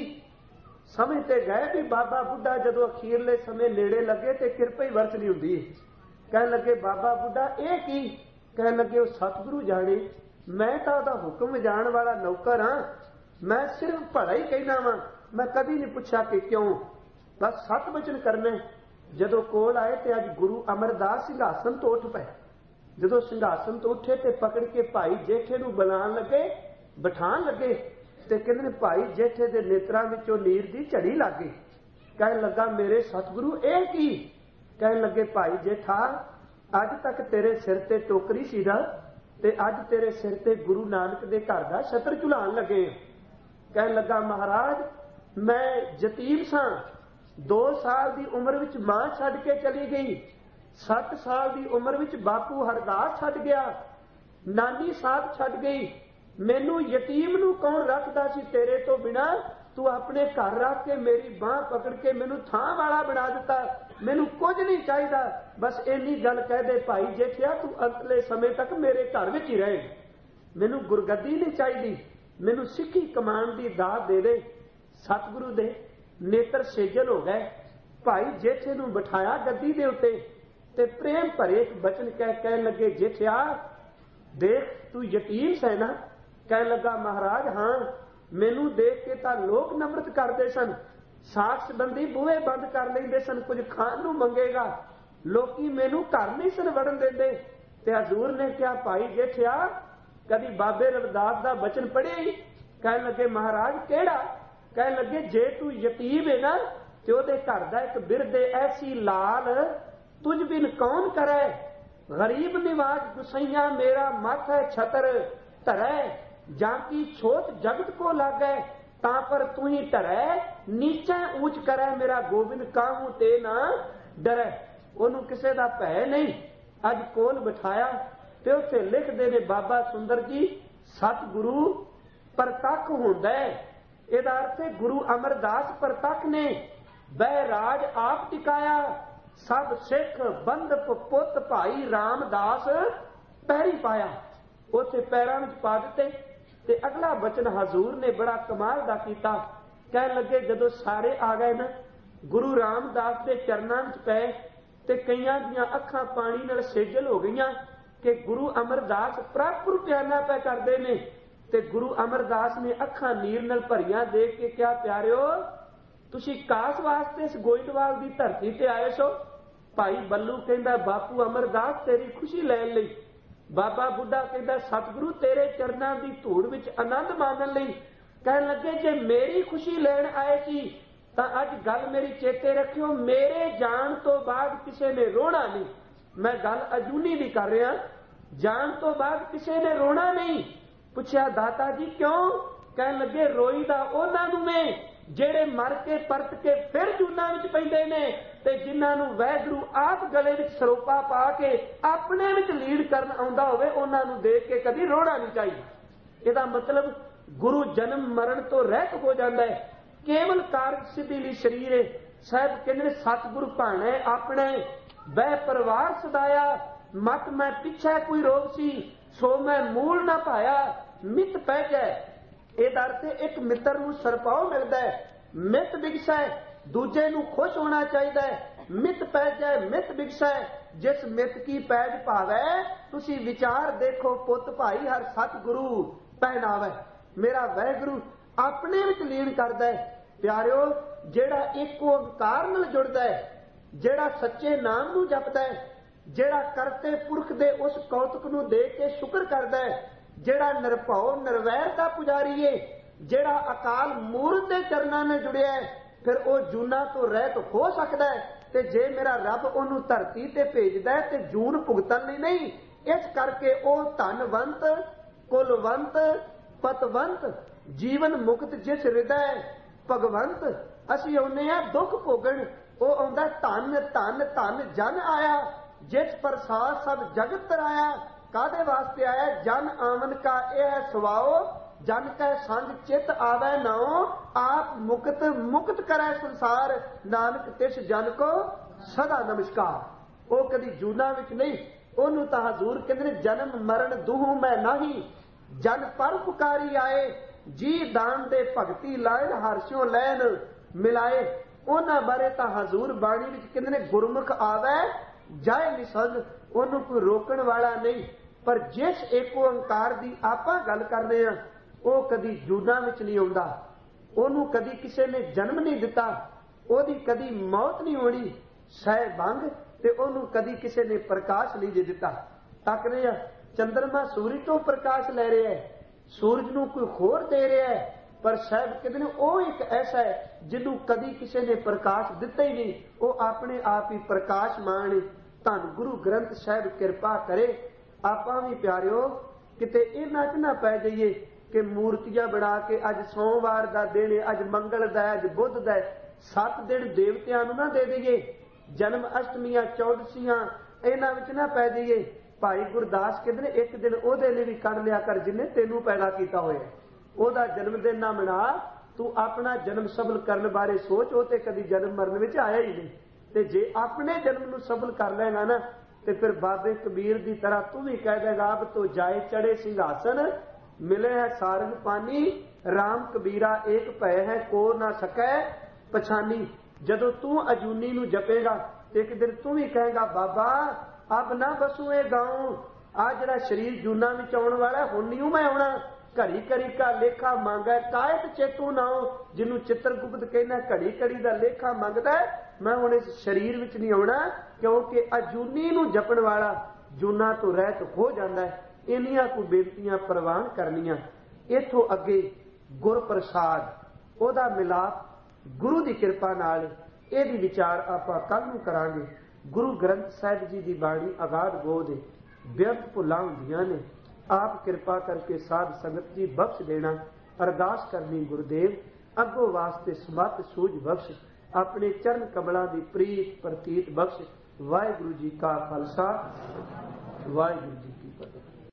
समझते गए भी बाबा बुढ़ा जदों अखीरले समय नेड़े लगे ते किरपा ही वरतनी हुंदी। कहन लगे बाबा बुढ़ा ए की? कहन लगे वो सतगुरु जाने, मैं तो उहदा हुक्म जाण वाला नौकर हाँ, मैं सिर्फ भला ही कहना वा, मैं कभी नहीं पूछा कि क्यों, बस सत वचन करने। जदों कोल आए ते अज गुरु अमरदास सिंघासन तो उठ पे। जदों सिंघासन तो उठे ते पकड़ के भाई जेठे नूं बुलाण लगे, बिठाण लगे, ते कहंदे ने भाई जेठे दे नेत्रां विचों नीर दी झड़ी लग गई। कहन लगा मेरे सतगुरु ए की? कहन लगे भाई जेठा अज तक तेरे सिर ते टोकरी सी ना, ते अज तेरे सिर ते गुरु नानक दे घर दा छत्र झुलाण लगे। कहन लगा महाराज मैं जतीम सां, 2 साल दी उम्र विच मां छड्ड के चली गई, 7 साल दी उम्र विच बापू हरदास छड्ड गया, नानी साथ छड्ड गई, मैनू यतीम नूं कौन रखदा सी तेरे तो बिना? तू अपने घर रख के मेरी बांह पकड़ के मैनू थां वाला बना दिता, मैनू कुछ नहीं चाहिदा, बस इन्नी गल कह दे भाई जेठिया तू अंतले समय तक मेरे घर विच ही रहे, मैनू गुरगद्दी नहीं चाहिदी, मैनू सिक्खी कमान दी दात दे दे। सतगुरु दे नेत्र सेजल हो गए, भाई जेठे नूं बिठाया गद्दी दे उत्ते, ते प्रेम भरे एक बचन कहन लगे जेठिया देख तू यतीम सै ना? कहन लगा महाराज हाँ, मैनू देख के तां लोग नफरत करते सन, साख संबंधी बूहे बंद कर लेंदे सन, कुछ खाण नूं मंगेगा ਲੋਕੀ मैनू घर नहीं सन वड़न देंदे। ते हजूर ने क्या भाई जेठिया कदी बाबे रविदास का बचन पढ़े ही? कहन लगे महाराज केड़ा? कहन लगे जे तू यतीम है ना ते ओदे घर दा एक बिरदे ऐसी लाल तुझ बिन कौन करे, गरीब निवाज गुसैया मेरा मत है छतर धरै, जाकी छोट जगत को लागै ता पर तू ही धरै, नीचे ऊंच करे मेरा गोबिंद काहू ते ना डरै। ओनू किसे दा भै नहीं। अज कोल बिठाया ते उत्थे लिखदे ने बाबा सुंदर जी सतगुरु परतख हुंदा है। इहदा अर्थ है गुरु अमरदास परतख ने बैराज आप टिकाया, सब सिख बंदप पुत भाई रामदास पैरी पाया। उत्थे पैरां विच पा दिते। ते अगला बचन हजूर ने बड़ा कमाल दा कीता। कहन लगे जदों सारे आ गए ना गुरु रामदास के चरनां विच पए ते कईयां दीयां अखां पानी नाल सेजल हो गईयां कि गुरु अमरदास प्रभु प्याना पै करदे ने। ते गुरु अमरदास ने अखां नीर नाल भरियां देख के क्या प्यारिओ तुसीं कास वास्ते इस गोइंदवाल दी धरती ते आए सो? भाई बल्लू कहंदा बापू अमरदास तेरी खुशी लैण लई। बाबा बुढ़ा कहंदा सतगुरु तेरे चरनां दी धूड़ विच आनंद माणन लई। कहन लगे जे मेरी खुशी लैण आए सी तां अज गल मेरी चेते रखियो, मेरे जान तो बाद किसी ने रोना नहीं। मैं गल अजूनी दी कर रहा, जान तो बाद किसी ने रोना नहीं। पुछया दाता जी क्यों? कहन लगे रोई दा उन्हां नूं में ਜਿਹੜੇ मर के परत के फिर जूना विच पैंदे ने ते जिन्हां नूं वैगुरू आप गले विच सरोपा पा के अपने विच लीड करन आउंदा होवे उन्हां नूं देख के कदी रोना नहीं चाहिए। इहदा मतलब गुरु जन्म मरण तो रहत हो जाता है, केवल कारज सिद्धि लई शरीर है। साहब कहंदे सतगुरु भाणे अपने बह परिवार सदाया, मत मैं पिछे कोई रोग सी सो मैं मूल ना पाया, मित पै जाए। ਇਹ ਦਰ ਤੇ ਇੱਕ ਮਿੱਤਰ ਨੂੰ ਸਰਪਾਉ ਮਿਲਦਾ ਹੈ, ਮਿੱਤ ਵਿਗਸੈ ਦੂਜੇ ਨੂੰ ਖੁਸ਼ ਹੋਣਾ ਚਾਹੀਦਾ ਹੈ। ਮਿੱਤ ਪੈ ਜਾਏ ਮਿੱਤ ਵਿਗਸੈ, ਜਿਸ ਮਿੱਤ ਕੀ ਪੈਜ ਭਾਵੈ ਤੁਸੀਂ ਵਿਚਾਰ ਦੇਖੋ ਪੁੱਤ ਭਾਈ ਹਰ ਸਤਿਗੁਰੂ ਪਹਿਨਾਵੈ। ਮੇਰਾ ਵਾਹਿਗੁਰੂ ਆਪਣੇ ਵਿੱਚ ਲੀਨ ਕਰਦਾ ਹੈ। ਪਿਆਰਿਓ ਜਿਹੜਾ ਇੱਕ ਓੰਕਾਰ ਨਾਲ ਜੁੜਦਾ ਹੈ, ਜਿਹੜਾ ਸੱਚੇ ਨਾਮ ਨੂੰ ਜਪਦਾ ਹੈ, ਜਿਹੜਾ ਕਰਤੇ ਪੁਰਖ ਦੇ ਉਸ ਕੌਤਕ ਨੂੰ ਦੇਖ ਕੇ ਸ਼ੁਕਰ ਕਰਦਾ ਹੈ, ਜਿਹੜਾ ਨਿਰਭਉ ਨਿਰਵੈਰ ਦਾ ਪੁਜਾਰੀ ਹੈ, ਜਿਹੜਾ ਅਕਾਲ ਮੂਰਤ ਦੇ ਚਰਨਾਂ ਨਾਲ ਜੁੜਿਆ ਹੈ, ਫਿਰ ਉਹ ਜੂਨਾਂ ਤੋਂ ਰਹਿਤ ਹੋ ਸਕਦਾ ਹੈ। ਤੇ ਜੇ ਮੇਰਾ ਰੱਬ ਉਹਨੂੰ ਧਰਤੀ ਤੇ ਭੇਜਦਾ ਹੈ ਤੇ ਜੂਨ ਭੁਗਤਣ ਲਈ ਨਹੀਂ। ਇਸ ਕਰਕੇ ਉਹ ਧਨਵੰਤ ਕੁਲਵੰਤ ਪਤਵੰਤ ਜੀਵਨ ਮੁਕਤ ਜਿਸ ਹਿਰਦੈ ਭਗਵੰਤ। ਅਸੀਂ ਆਉਂਦੇ ਹਾਂ ਦੁੱਖ ਭੋਗਣ, ਉਹ ਆਉਂਦਾ ਧਨ ਧਨ ਧਨ ਜਨ ਆਇਆ, ਜਿਸ ਪ੍ਰਸਾਦ ਸਭ ਜਗਤ ਤਰਾਇਆ। कादे वास्ते आया? जन आवन का यह सुवाओ, जन कै संग चित आवे नाओ, आप मुक्त मुक्त करे संसार, नानक तिस जन को सदा नमस्कार। वो कदी जूना विच नहीं, ओनू तां हजूर कहंदे ने जन्म मरण दूहू मैं नाही, जन पर पुकारी आए, जी दान दे भगती लाइन हर्षों लैन मिलाए। उन्हां बारे तां हजूर बाणी विच कहंदे ने गुरमुख आवे जाए निसंग, ओनू कोई रोकण वाला नहीं। पर जिस एक ओंकार की आपां गल कर रहे हैं वो कदी जूना विच नहीं आउंदा, ओनू कदी किसी ने जन्म नहीं दिता, ओदी कदी मौत नहीं होनी सह भंग, ते ओनू कदी किसी ने प्रकाश नहीं दे दिता। तक रहे हैं चंद्रमा सूरज तो प्रकाश ले रहा है, सूरज नू कोई होर दे रहा है, पर साहब कहते हैं वो एक ऐसा है जिन्हों कदी किसी ने प्रकाश दिता ही नहीं, वो अपने आप ही प्रकाशमान। धन गुरु ग्रंथ साहिब कृपा करे ਆਪਾਂ ਵੀ ਪਿਆਰਿਓ ਕਿਤੇ ਇਹਨਾਂ 'ਚ ਨਾ ਪੈ ਜਾਈਏ ਕਿ ਮੂਰਤੀਆਂ ਬਣਾ ਕੇ ਅੱਜ ਸੋਮਵਾਰ ਦਾ ਦਿਨ ਹੈ, ਅੱਜ ਮੰਗਲ ਦਾ ਹੈ, ਅੱਜ ਬੁੱਧ ਦਾ ਹੈ, 7 ਦਿਨ ਦੇਵਤਿਆਂ ਨੂੰ ਨਾ ਦੇ ਦਈਏ। ਜਨਮ ਅਸ਼ਟਮੀਆਂ ਚੌਦਸੀਆਂ ਇਹਨਾਂ ਵਿੱਚ ਨਾ ਪੈ ਜਾਈਏ। ਭਾਈ ਗੁਰਦਾਸ ਕਹਿੰਦੇ ਨੇ ਇੱਕ ਦਿਨ ਉਹਦੇ ਲਈ ਵੀ ਕੱਢ ਲਿਆ ਕਰ ਜਿਹਨੇ ਤੈਨੂੰ ਪੈਦਾ ਕੀਤਾ ਹੋਇਆ, ਉਹਦਾ ਜਨਮ ਦਿਨ ਨਾ ਮਨਾ। ਤੂੰ ਆਪਣਾ ਜਨਮ ਸਫਲ ਕਰਨ ਬਾਰੇ ਸੋਚ, ਉਹ ਤੇ ਕਦੀ ਜਨਮ ਮਰਨ ਵਿੱਚ ਆਇਆ ਹੀ ਨਹੀਂ। ਤੇ ਜੇ ਆਪਣੇ ਜਨਮ ਨੂੰ ਸਫਲ ਕਰ ਲੈਣਾ ਨਾ ਤੇ ਫਿਰ ਬਾਬੇ ਕਬੀਰ ਦੀ ਤਰ੍ਹਾਂ ਤੂੰ ਵੀ ਕਹਿ ਦੇਗਾ ਅਬ ਤੋਂ ਜਾਏ ਚੜੇ ਸਿੰਘਾਸਨ, ਮਿਲੇ ਹੈ ਸਾਰੰਗ ਪਾਨੀ, ਰਾਮ ਕਬੀਰਾ ਏਕ ਭੈ ਹੈ ਕੋ ਨਾ ਸਕੈ ਪਛਾਨੀ। ਜਦੋਂ ਤੂੰ ਅਜੂਨੀ ਨੂੰ ਜਪੇਗਾ ਤੇ ਇੱਕ ਦਿਨ ਤੂੰ ਵੀ ਕਹੇਗਾ ਬਾਬਾ ਅਬ ਨਾ ਬਸੂ ਇਹ ਗਾਉਂ, ਆ ਜਿਹੜਾ ਸਰੀਰ ਜੂਨਾ ਵਿੱਚ ਆਉਣ ਵਾਲਾ ਹੁਣ ਨਹੀਂ ਮੈਂ ਆਉਣਾ। ਘੜੀ ਘੜੀ ਕਾ ਲੇਖਾ ਮੰਗੈ ਕਾਇਤ ਚੇਤੂ ਨਾਉ, ਜਿਹਨੂੰ ਚਿੱਤਰਗੁਪਤ ਕਹਿੰਦਾ ਘੜੀ ਘੜੀ ਦਾ ਲੇਖਾ ਮੰਗਦਾ मैं हुण इस शरीर विच नहीं आउणा, क्योंकि अजूनी नूं जपण वाला जूना तो रहत हो जाता है। इन्नियां को बेनतियां प्रवान करनियां। इथों अगे गुर प्रसाद ओदा मिलाप गुरु की कृपा नाल इहदी विचार आपां कल नूं करांगे। गुरु ग्रंथ साहिब जी की बाणी अगाध बोध है, व्यर्थ भुलां हुंदियां ने। आप कृपा करके साध संगत जी बख्श देना। अरदास करनी गुरुदेव अगों वास्ते समत सूझ बख्श, अपने चरण कमलों की प्रीत प्रतीत बख्श। वाहिगुरू जी का खालसा वाहिगुरू जी